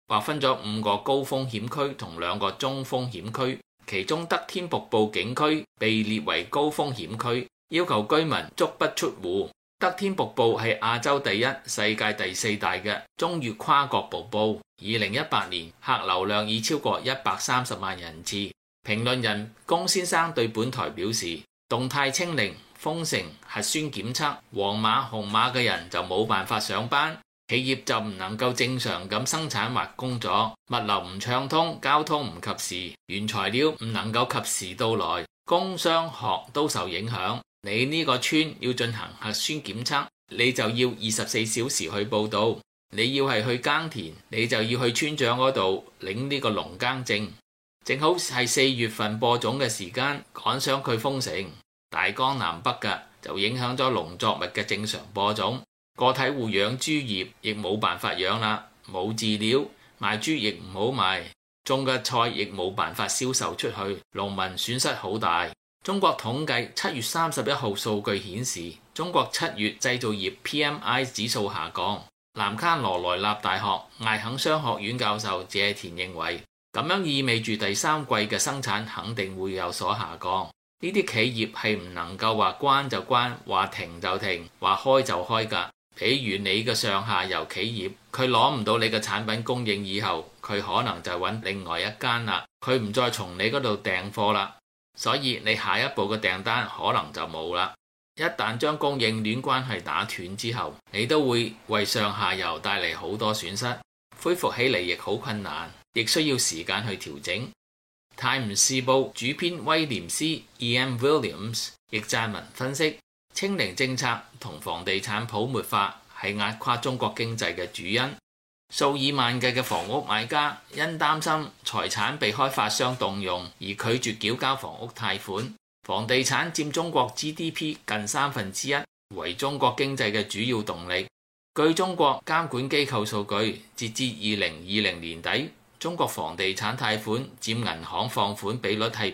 劃分咗5個高風險區同2個中風險區，其中德天瀑布景區被列為高風險區，要求居民足不出戶。德天瀑布係亞洲第一、世界第4大嘅中越跨國瀑布。2018年客流量已超過130萬人次。評論人龔先生對本台表示，動態清零、封城、核酸檢測，黃碼、紅碼嘅人就冇辦法上班，企業就唔能夠正常咁生產或工作，物流唔暢通，交通唔及時，原材料唔能夠及時到來，工商學都受影響。你呢個村要進行核酸檢測，你就要24小時去報到。你要係去耕田，你就要去村長嗰度領呢個農耕證。正好係4月份播種嘅時間，趕上佢封城，大江南北嘅就影響咗農作物嘅正常播種。個體戶養豬業亦冇辦法養啦，冇飼料，賣豬亦唔好賣，種嘅菜亦冇辦法銷售出去，農民損失好大。中國統計7月31號數據顯示，中國7月製造業 PMI 指數下降。南卡羅來納大學艾肯商學院教授謝田認為，咁樣意味住第3季嘅生產肯定會有所下降。呢啲企業係唔能夠話關就關，話停就停，話開就開㗎。比如你嘅上下游企業，佢攞唔到你嘅產品供應以後，佢可能就揾另外一間啦，佢唔再從你嗰度訂貨啦。所以你下一步嘅訂單可能就冇啦。一旦將供應鏈關係打斷之後，你都會為上下游帶嚟好多損失，恢復起嚟亦好困難，亦需要時間去調整。泰晤士報主編威廉斯 E.M. Williams 亦撰文分析，清零政策同房地產泡沫化係壓垮中國經濟嘅主因。數以萬計嘅房屋買家因擔心財產被開發商動用而拒絕繳交房屋貸款。房地產佔中國 GDP 近1/3，為中國經濟嘅主要動力。據中國監管機構數據，截至2020年底，中國房地產貸款佔銀行放款比率係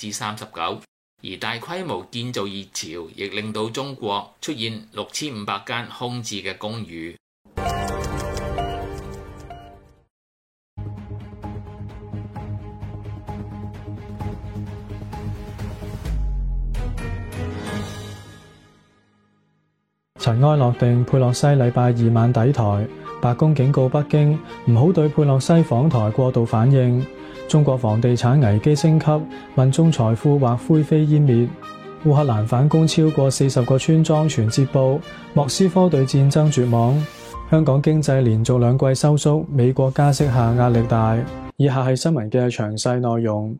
39%，而大規模建造熱潮亦令到中國出現6500間空置嘅公寓。 塵埃落定，佩洛西禮拜2晚抵台，白宮警告北京唔好對佩洛西訪台過度反應。中國房地產危機升級，民眾財富或灰飛煙滅。烏克蘭反攻超過40個村莊全捷報，莫斯科對戰爭絕望。香港經濟連續2季收縮，美國加息下壓力大。以下係新聞嘅詳細內容。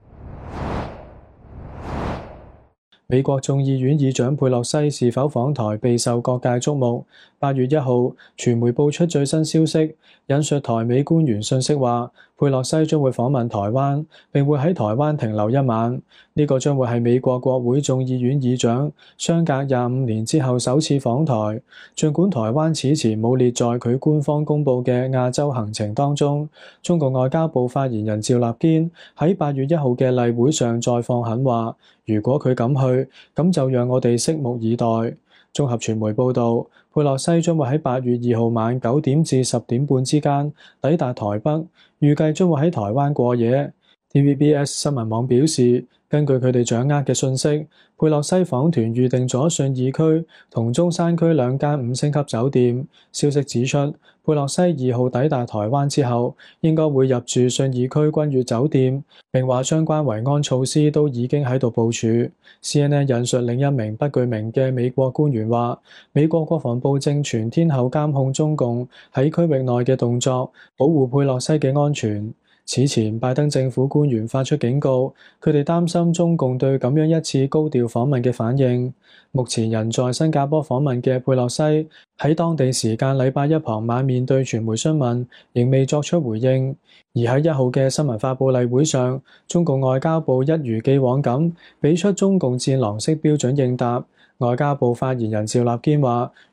美國眾議院議長佩洛西是否訪台備受各界矚目。8月1號，傳媒報出最新消息，引述台美官員信息話，佩洛西將會訪問台灣，並會喺台灣停留1晚。呢個將會係美國國會眾議院議長相隔25年之後首次訪台。儘管台灣此前冇列在佢官方公佈嘅亞洲行程當中，中國外交部發言人趙立堅喺8月1號嘅例會上再放狠話，如果佢敢去，咁就讓我哋拭目以待。綜合傳媒報導，佩洛西將會喺8月2號晚9點至10點半之間抵達台北，預計將會喺台灣過夜。TVBS 新聞網表示，根據佢哋掌握嘅信息，佩洛西訪團預定咗信義區同中山區2間5星級酒店。消息指出，佩洛西2號抵達台灣之後，應該會入住信義區君悦酒店，並話相關維安措施都已經喺度部署。CNN 引述另一名不具名嘅美國官員話，美國國防部正全天候監控中共喺區域內嘅動作，保護佩洛西嘅安全。此前，拜登政府官員發出警告，佢哋擔心中共對咁樣一次高調訪問嘅反應。目前人在新加坡訪問嘅佩洛西喺當地時間禮拜1傍晚面對傳媒詢問，仍未作出回應。而喺1號嘅新聞發佈例會上，中共外交部一如既往咁俾出中共戰狼式標準應答。外交部發言人趙立堅話，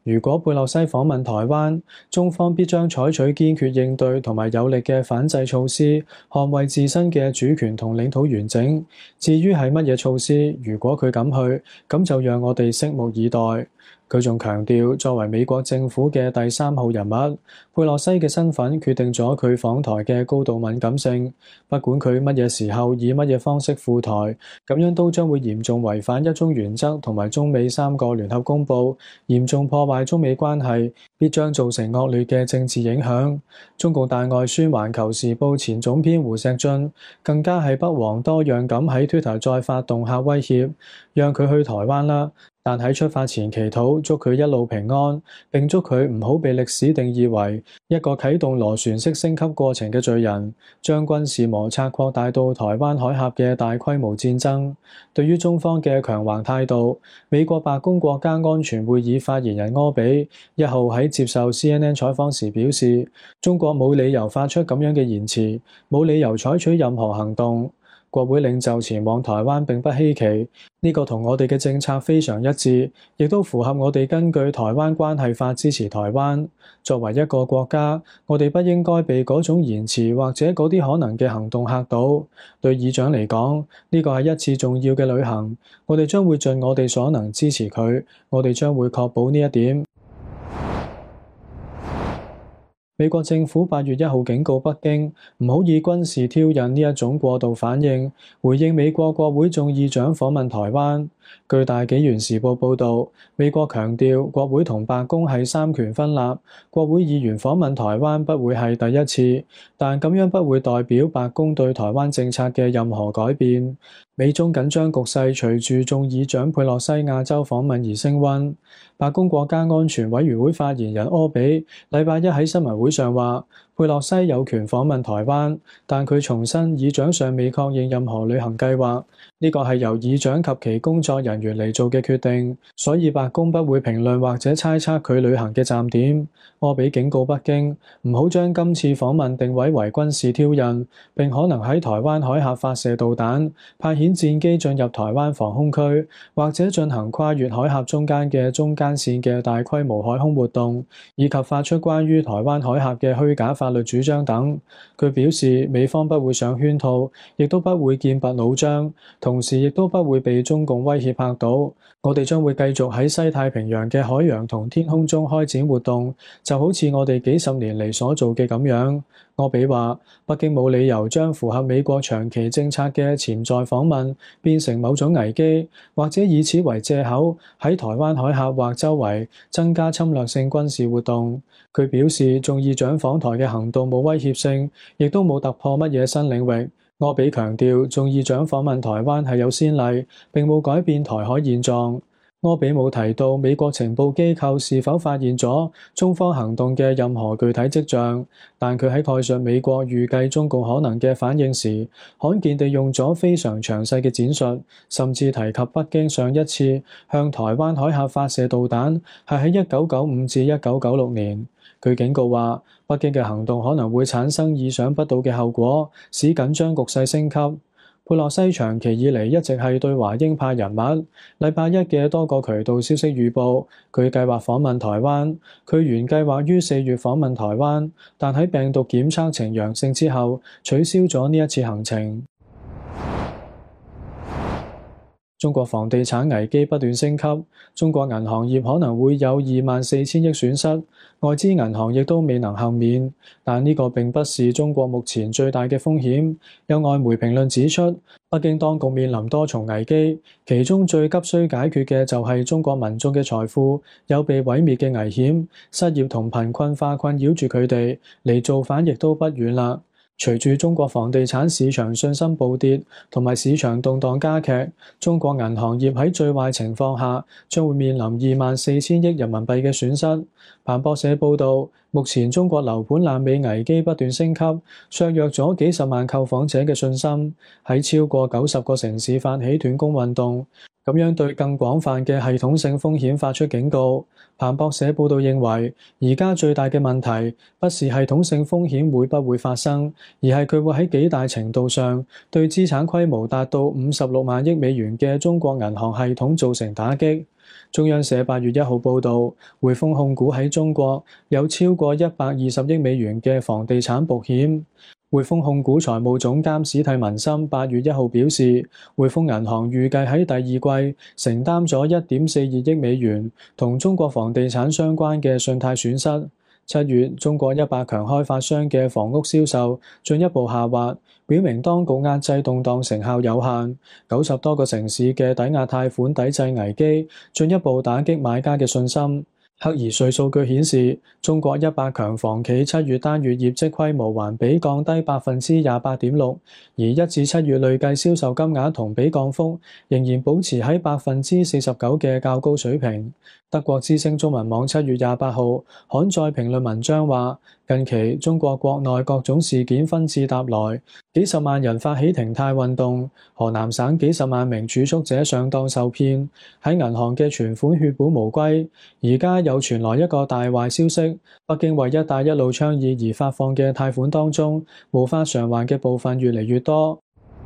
如果佩洛西訪問台灣，中方必將採取堅決應對同埋有力嘅反制措施，捍衛自身嘅主權同領土完整。至於係乜嘢措施，如果佢敢去，咁就讓我哋拭目以待。佢仲強調，作為美國政府嘅第三號人物，佩洛西嘅身份決定咗佢訪台嘅高度敏感性。不管佢乜嘢時候以乜嘢方式赴台，咁樣都將會嚴重違反一中原則同埋中美3個聯合公報，嚴重破壞中美關係，必將造成惡劣嘅政治影響。中共大外宣環球時報前總編胡錫進更加係不遑多讓咁喺 Twitter 再發動下威脅，讓佢去台灣啦。但喺出發前祈禱，祝佢一路平安，並祝佢唔好被歷史定義為一個啟動螺旋式升級過程嘅罪人，將軍事摩擦擴大到台灣海峽嘅大規模戰爭。對於中方嘅強橫態度，美國白宮國家安全會議發言人柯比1號喺接受 CNN 採訪時表示，中國冇理由發出咁樣嘅言辭，冇理由採取任何行動。國會領袖前往台灣並不稀奇，呢個同我哋嘅政策非常一致，亦都符合我哋根據《台灣關係法》支持台灣。作為一個國家，我哋不應該被嗰種言辭或者嗰啲可能嘅行動嚇到。對議長嚟講，呢個係一次重要嘅旅行，我哋將會盡我哋所能支持佢，我哋將會確保呢一點。美國政府8月1號警告北京，唔好以軍事挑釁呢一種過度反應，回應美國國會眾議長訪問台灣。據大紀元時報報導，美國強調國會同白宮係三權分立，國會議員訪問台灣不會係第一次，但咁樣不會代表白宮對台灣政策嘅任何改變。美中緊張局勢隨住眾議長佩洛西亞洲訪問而升溫。白宮國家安全委員會發言人柯比禮拜一喺新聞會上話，佩洛西有權訪問台灣，但佢重申議長尚未確認任何旅行計劃，呢個係由議長及其工作人員嚟做嘅決定，所以白宮不會評論或者猜測佢旅行嘅站點。柯比警告北京，唔好將今次訪問定位為軍事挑釁，並可能喺台灣海峽發射導彈、派遣戰機進入台灣防空區，或者進行跨越海峽中間嘅中間線嘅大規模海空活動，以及發出關於台灣海峽嘅虛假法律主張等。佢表示，美方不會上圈套，亦都不會劍拔弩張，同時亦都不會被中共威脅嚇到。我哋將會繼續喺西太平洋嘅海洋同天空中開展活動，就好似我哋幾十年嚟所做嘅咁樣。柯比話，北京冇理由將符合美國長期政策嘅潛在訪問變成某種危機，或者以此為藉口喺台灣海峽或周圍增加侵略性軍事活動。佢表示，眾議長訪台嘅行動冇威脅性，亦都冇突破乜嘢新領域。柯比強調，眾議長訪問台灣係有先例，並冇改變台海現狀。柯比冇提到美國情報機構是否發現咗中方行動嘅任何具體跡象，但佢喺概述美國預計中共可能嘅反應時，罕見地用咗非常詳細嘅展述，甚至提及北京上一次向台灣海峽發射導彈係喺1995至1996年。佢警告話，北京嘅行動可能會產生意想不到嘅後果，使緊張局勢升級。佩洛西長期以嚟一直係對華鷹派人物。禮拜一嘅多個渠道消息預報，佢計劃訪問台灣。佢原計劃於4月訪問台灣，但喺病毒檢測呈陽性之後，取消咗呢一次行程。中國房地產危機不斷升級，中國銀行業可能會有24,000億損失，外資銀行亦都未能幸免。但呢個並不是中國目前最大嘅風險。有外媒評論指出，北京當局面臨多重危機，其中最急需解決嘅就係中國民眾嘅財富有被毀滅嘅危險，失業同貧困化困擾住佢哋，離造反亦都不遠啦。隨住中國房地產市場信心暴跌同埋市場動盪加劇，中國銀行業喺最壞情況下將會面臨24,000億人民幣嘅損失。彭博社報導，目前中國樓盤爛尾危機不斷升級，削弱咗幾十萬購房者嘅信心，喺超過90個城市發起斷供運動，咁樣對更廣泛嘅系統性風險發出警告。彭博社報導認為，而家最大嘅問題不是系統性風險會不會發生，而係佢會喺幾大程度上對資產規模達到56萬億美元嘅中國銀行系統造成打擊。 中央社8月1號報導，匯豐控股喺中國有超過120億美元嘅房地產保險。匯豐控股財務總監史蒂文森8月1號表示，匯豐銀行預計喺第二季承擔咗1.42億美元同中國房地產相關嘅信貸損失。7月，中國100強開發商嘅房屋銷售進一步下滑，表明當局壓制動盪成效有限。90多個城市嘅抵押貸款抵制危機進一步打擊買家嘅信心。赫爾瑞數據顯示，中國100強房企7月單月業績規模環比降低 28.6%， 而1至7月累計銷售金額同比降幅仍然保持喺 49% 嘅較高水平。德國之聲中文網7月28號刊載評論文章話，近期中國國內各種事件紛至沓來，幾十萬人發起停貸運動，河南省幾十萬名儲蓄者上當受騙，喺銀行嘅存款血本無歸。而家又傳來一個大壞消息，北京為一帶一路倡議而發放嘅貸款當中，無法償還嘅部分越嚟越多。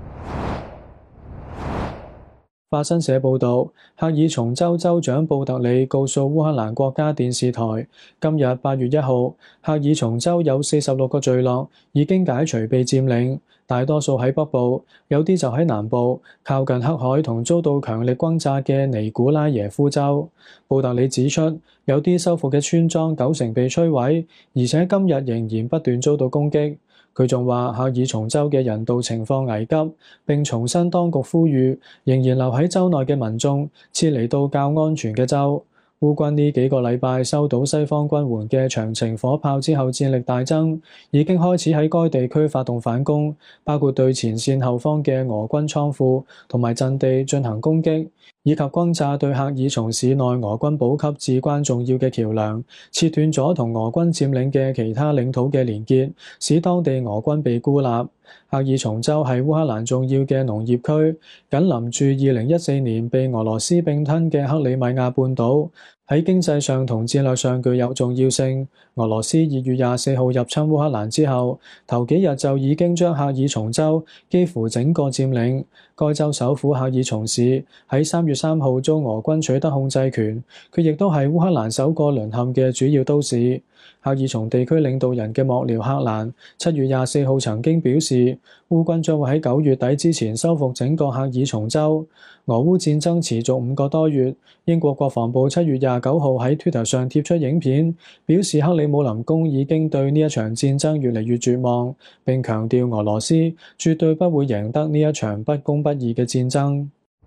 法新社報導，赫爾松州州長布特里告訴烏克蘭國家電視台，今日8月1號，赫爾松州有46個聚落已經解除被佔領，大多數喺北部，有啲就喺南部，靠近黑海同遭到強力轟炸嘅尼古拉耶夫州。布特里指出，有啲收復嘅村莊90%被摧毀，而且今日仍然不斷遭到攻擊。佢仲話，赫爾松州嘅人道情況危急，並重申當局呼籲仍然留喺州內嘅民眾撤離到較安全嘅州。烏軍呢幾個禮拜收到西方軍援嘅長程火炮之後戰力大增，已經開始喺該地區發動反攻，包括對前線後方嘅俄軍倉庫同埋陣地進行攻擊，以及轟炸對赫爾松市內俄軍補給至關重要嘅橋梁，切斷咗同俄軍佔領嘅其他領土嘅連結，使當地俄軍被孤立。赫爾松州係烏克蘭重要嘅農業區，緊鄰住2014年被俄羅斯併吞嘅克里米亞半島，喺經濟上同戰略上具有重要性。俄羅斯2月24號入侵烏克蘭之後，頭幾日就已經將赫爾松州幾乎整個佔領。該州首府赫爾松市喺3月3號遭俄軍取得控制權，佢亦都係烏克蘭首個淪陷嘅主要都市。赫爾松地區領導人嘅幕僚克蘭7月24號曾經表示，烏軍將會喺9月底之前收復整個赫爾松州。俄烏戰爭持續5個多月，英國國防部7月29號喺 Twitter 上貼出影片，表示克里姆林宮已經對呢一場戰爭越嚟越絕望，並強調俄羅斯絕對不會贏得呢一場不公不義嘅戰爭。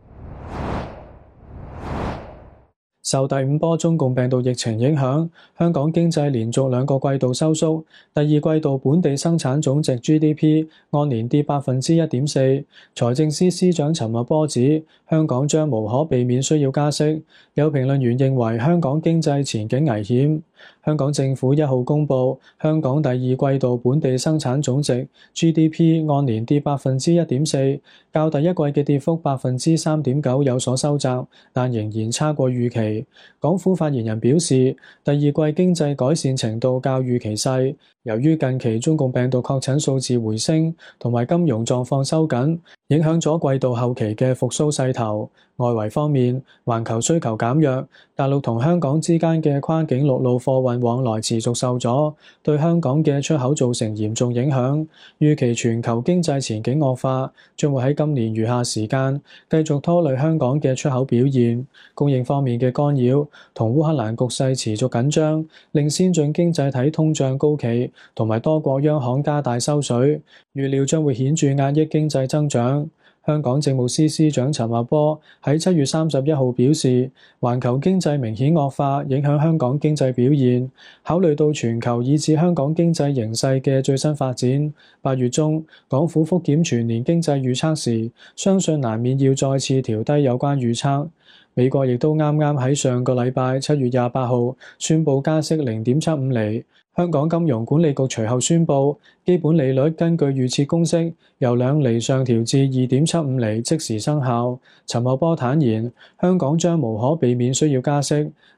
受第5波中共病毒疫情影響，香港經濟連續2個季度收縮，第二季度本地生產總值 GDP 按年跌 1.4%。財政司司長陳茂波指，香港將無可避免需要加息。有評論員認為香港經濟前景危險。香港政府1號公佈，香港第二季度本地生產總值 GDP 按年跌 1.4%， 較第一季嘅跌幅 3.9% 有所收窄，但仍然差過預期。港府發言人表示，第二季經濟改善程度較預期細，由於近期中共病毒確診數字回升，同埋金融狀況收緊，影響咗季度後期嘅復甦勢頭。外圍方面，環球需求減弱，大陸同香港之間嘅跨境陸路貨運往來持續受阻，對香港嘅出口造成嚴重影響。預期全球經濟前景惡化，將會喺今年餘下時間繼續拖累香港嘅出口表現。供應方面嘅干擾同烏克蘭局勢持續緊張，令先進經濟體通脹高企，同埋多國央行加大收水，預料將會顯著壓抑經濟增長。香港政務司司長陳茂波喺7月31號表示，環球經濟明顯惡化，影響香港經濟表現。考慮到全球以至香港經濟形勢嘅最新發展，8月中港府復檢全年經濟預測時，相信難免要再次調低有關預測。美國亦都啱啱喺上個禮拜7月28號宣布加息0.75厘。香港金融管理局隨後宣布，基本利率根據預設公式由2厘上調至2.75厘，即時生效。陳茂波坦言，香港將無可避免需要加息，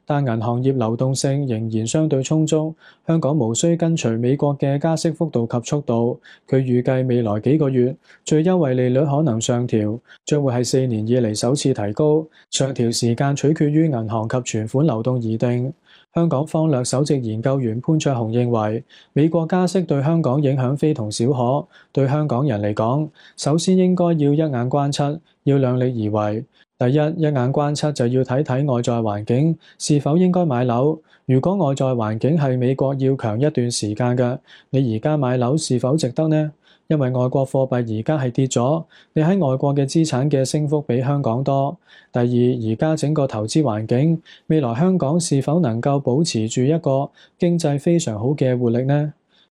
但銀行業流動性仍然相對充足，香港無需跟隨美國嘅加息幅度及速度。佢預計未來幾個月最優惠利率可能上調，將會係4年以嚟首次提高，上調時間取決於銀行及存款流動而定。香港方略首席研究員潘卓雄認為，美國加息對香港影響非同小可，對香港人嚟講，首先應該要一眼關七，要量力而為。第一眼關七就要睇睇外在環境是否應該買樓。如果外在環境係美國要強一段時間嘅，你而家買樓是否值得呢？因為外國貨幣而家係跌咗，你喺外國嘅資產嘅升幅比香港多。第二，而家整個投資環境，未來香港是否能夠保持住一個經濟非常好嘅活力呢？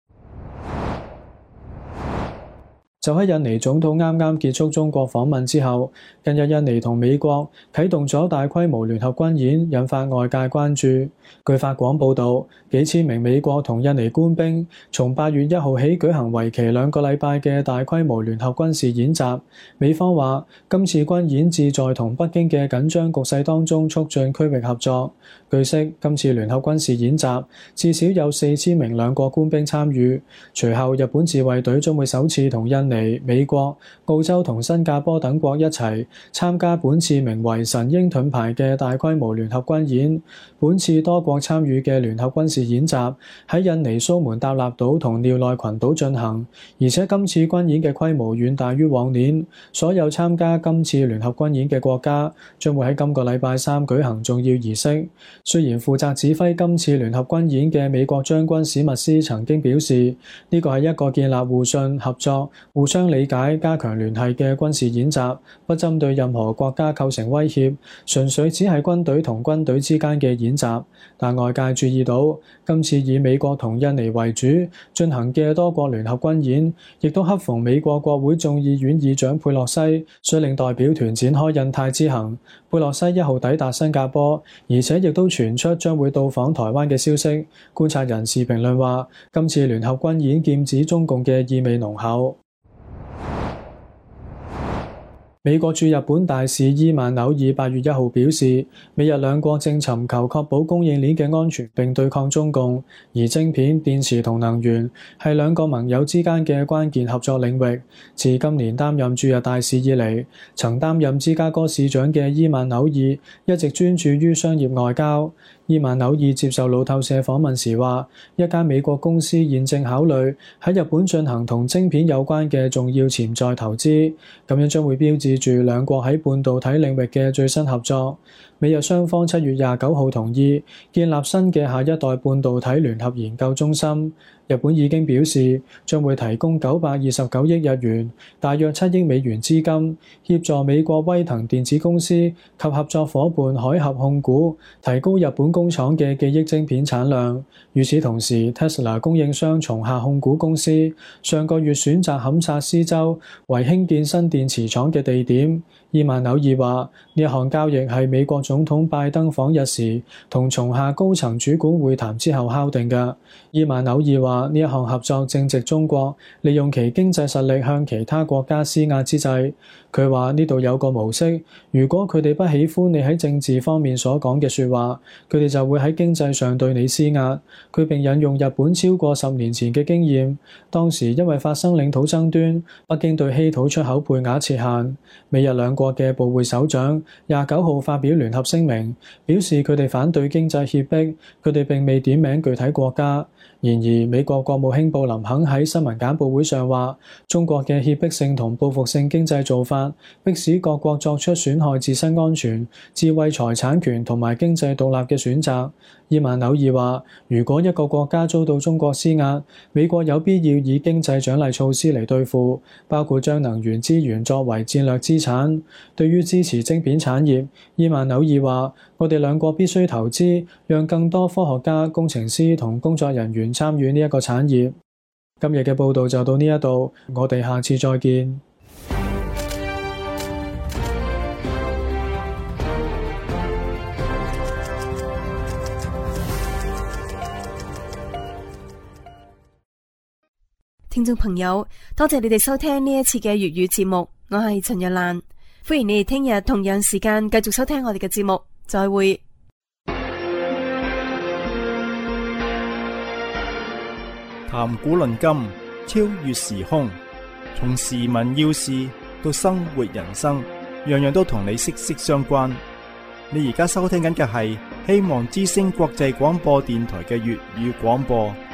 就喺印尼總統啱啱結束中國訪問之後，近日印尼同美國啟動咗大規模聯合軍演，引發外界關注。據法廣報導，幾千名美國同印尼官兵從8月1號起舉行為期2個禮拜嘅大規模聯合軍事演習。美方話，今次軍演旨在同北京嘅緊張局勢當中促進區域合作。據悉，今次聯合軍事演習至少有4000名兩國官兵參與。隨後，日本自衛隊將會首次同印尼、美國、澳洲同新加坡等國一齊參加本次名為神鷹盾牌嘅大規模聯合軍演。本次多國參與嘅聯合軍事演習喺印尼蘇門答臘島同廖內群島進行，而且今次軍演嘅規模遠大於往年。所有參加今次聯合軍演嘅國家將會喺今個禮拜3舉行重要儀式。雖然負責指揮今次聯合軍演嘅美國將軍史密斯曾經表示，呢個係一個建立互信、合作、互相理解、加強聯繫嘅軍事演習，不針對任何國家構成威脅，純粹只係軍隊同軍隊之間嘅演習。但外界注意到，今次以美國同印尼為主進行嘅多國聯合軍演，亦都恰逢美國國會眾議院議長佩洛西率領代表團展開印太之行。佩洛西1號抵達新加坡，而且亦都傳出將會到訪台灣嘅消息。觀察人士評論話，今次聯合軍演劍指中共嘅意味濃厚。美國駐日本大使伊萬紐爾8月1號表示，美日兩國正尋求確保供應鏈嘅安全並對抗中共，而晶片、電池同能源係兩個盟友之間嘅關鍵合作領域。自今年擔任駐日大使以嚟，曾擔任芝加哥市長嘅伊萬紐爾一直專注於商業外交。伊萬紐爾接受路透社訪問時話，一間美國公司現正考慮喺日本進行同晶片有關嘅重要潛在投資，咁樣將會標誌住兩國喺半導體領域嘅最新合作。美日雙方7月29號同意建立新嘅下一代半導體聯合研究中心。日本已經表示將會提供929億日元，大約7億美元資金，協助美國威騰電子公司及合作夥伴海合控股提高日本工廠嘅記憶晶片產量。與此同時， Tesla 供應商松下控股公司上個月選擇堪薩斯州為興建新電池廠嘅地點。伊萬紐爾話，呢一項交易係美國總統拜登訪日時同松下高層主管會談之後敲定嘅。伊萬紐爾話，呢一項合作正值中國利用其經濟實力向其他國家施壓之際。佢話呢度有個模式，如果佢哋不喜歡你喺政治方面所講嘅説話，佢哋就會喺經濟上對你施壓。佢並引用日本超過10年前嘅經驗，當時因為發生領土爭端，北京對稀土出口配額設限。美日兩國嘅部會首長29號發表聯合聲明，表示佢哋反對經濟脅迫，佢哋並未點名具體國家。然而，美國國務卿布林肯喺新聞簡報會上話，中國嘅脅迫性同報復性經濟做法，迫使各國作出損害自身安全、智慧財產權同埋經濟獨立嘅選擇。伊萬紐爾話，如果一個國家遭到中國施壓，美國有必要以經濟獎勵措施嚟對付，包括將能源資源作為戰略資產。對於支持晶片產業，伊萬紐爾話，我哋兩國必須投資，讓更多科學家、工程師同工作人員參與呢一個產業。今日嘅報道就到呢一度，我哋下次再見。 聽眾朋友，多謝你哋收聽呢一次嘅粵語節目，我係陳日蘭，歡迎你哋聽日同樣時間繼續收聽我哋嘅節目，再會。 談古論今，超越時空，從時聞要事到生活人生，樣樣都同你息息相關。你而家收聽緊嘅係希望之聲國際廣播電台嘅粵語廣播。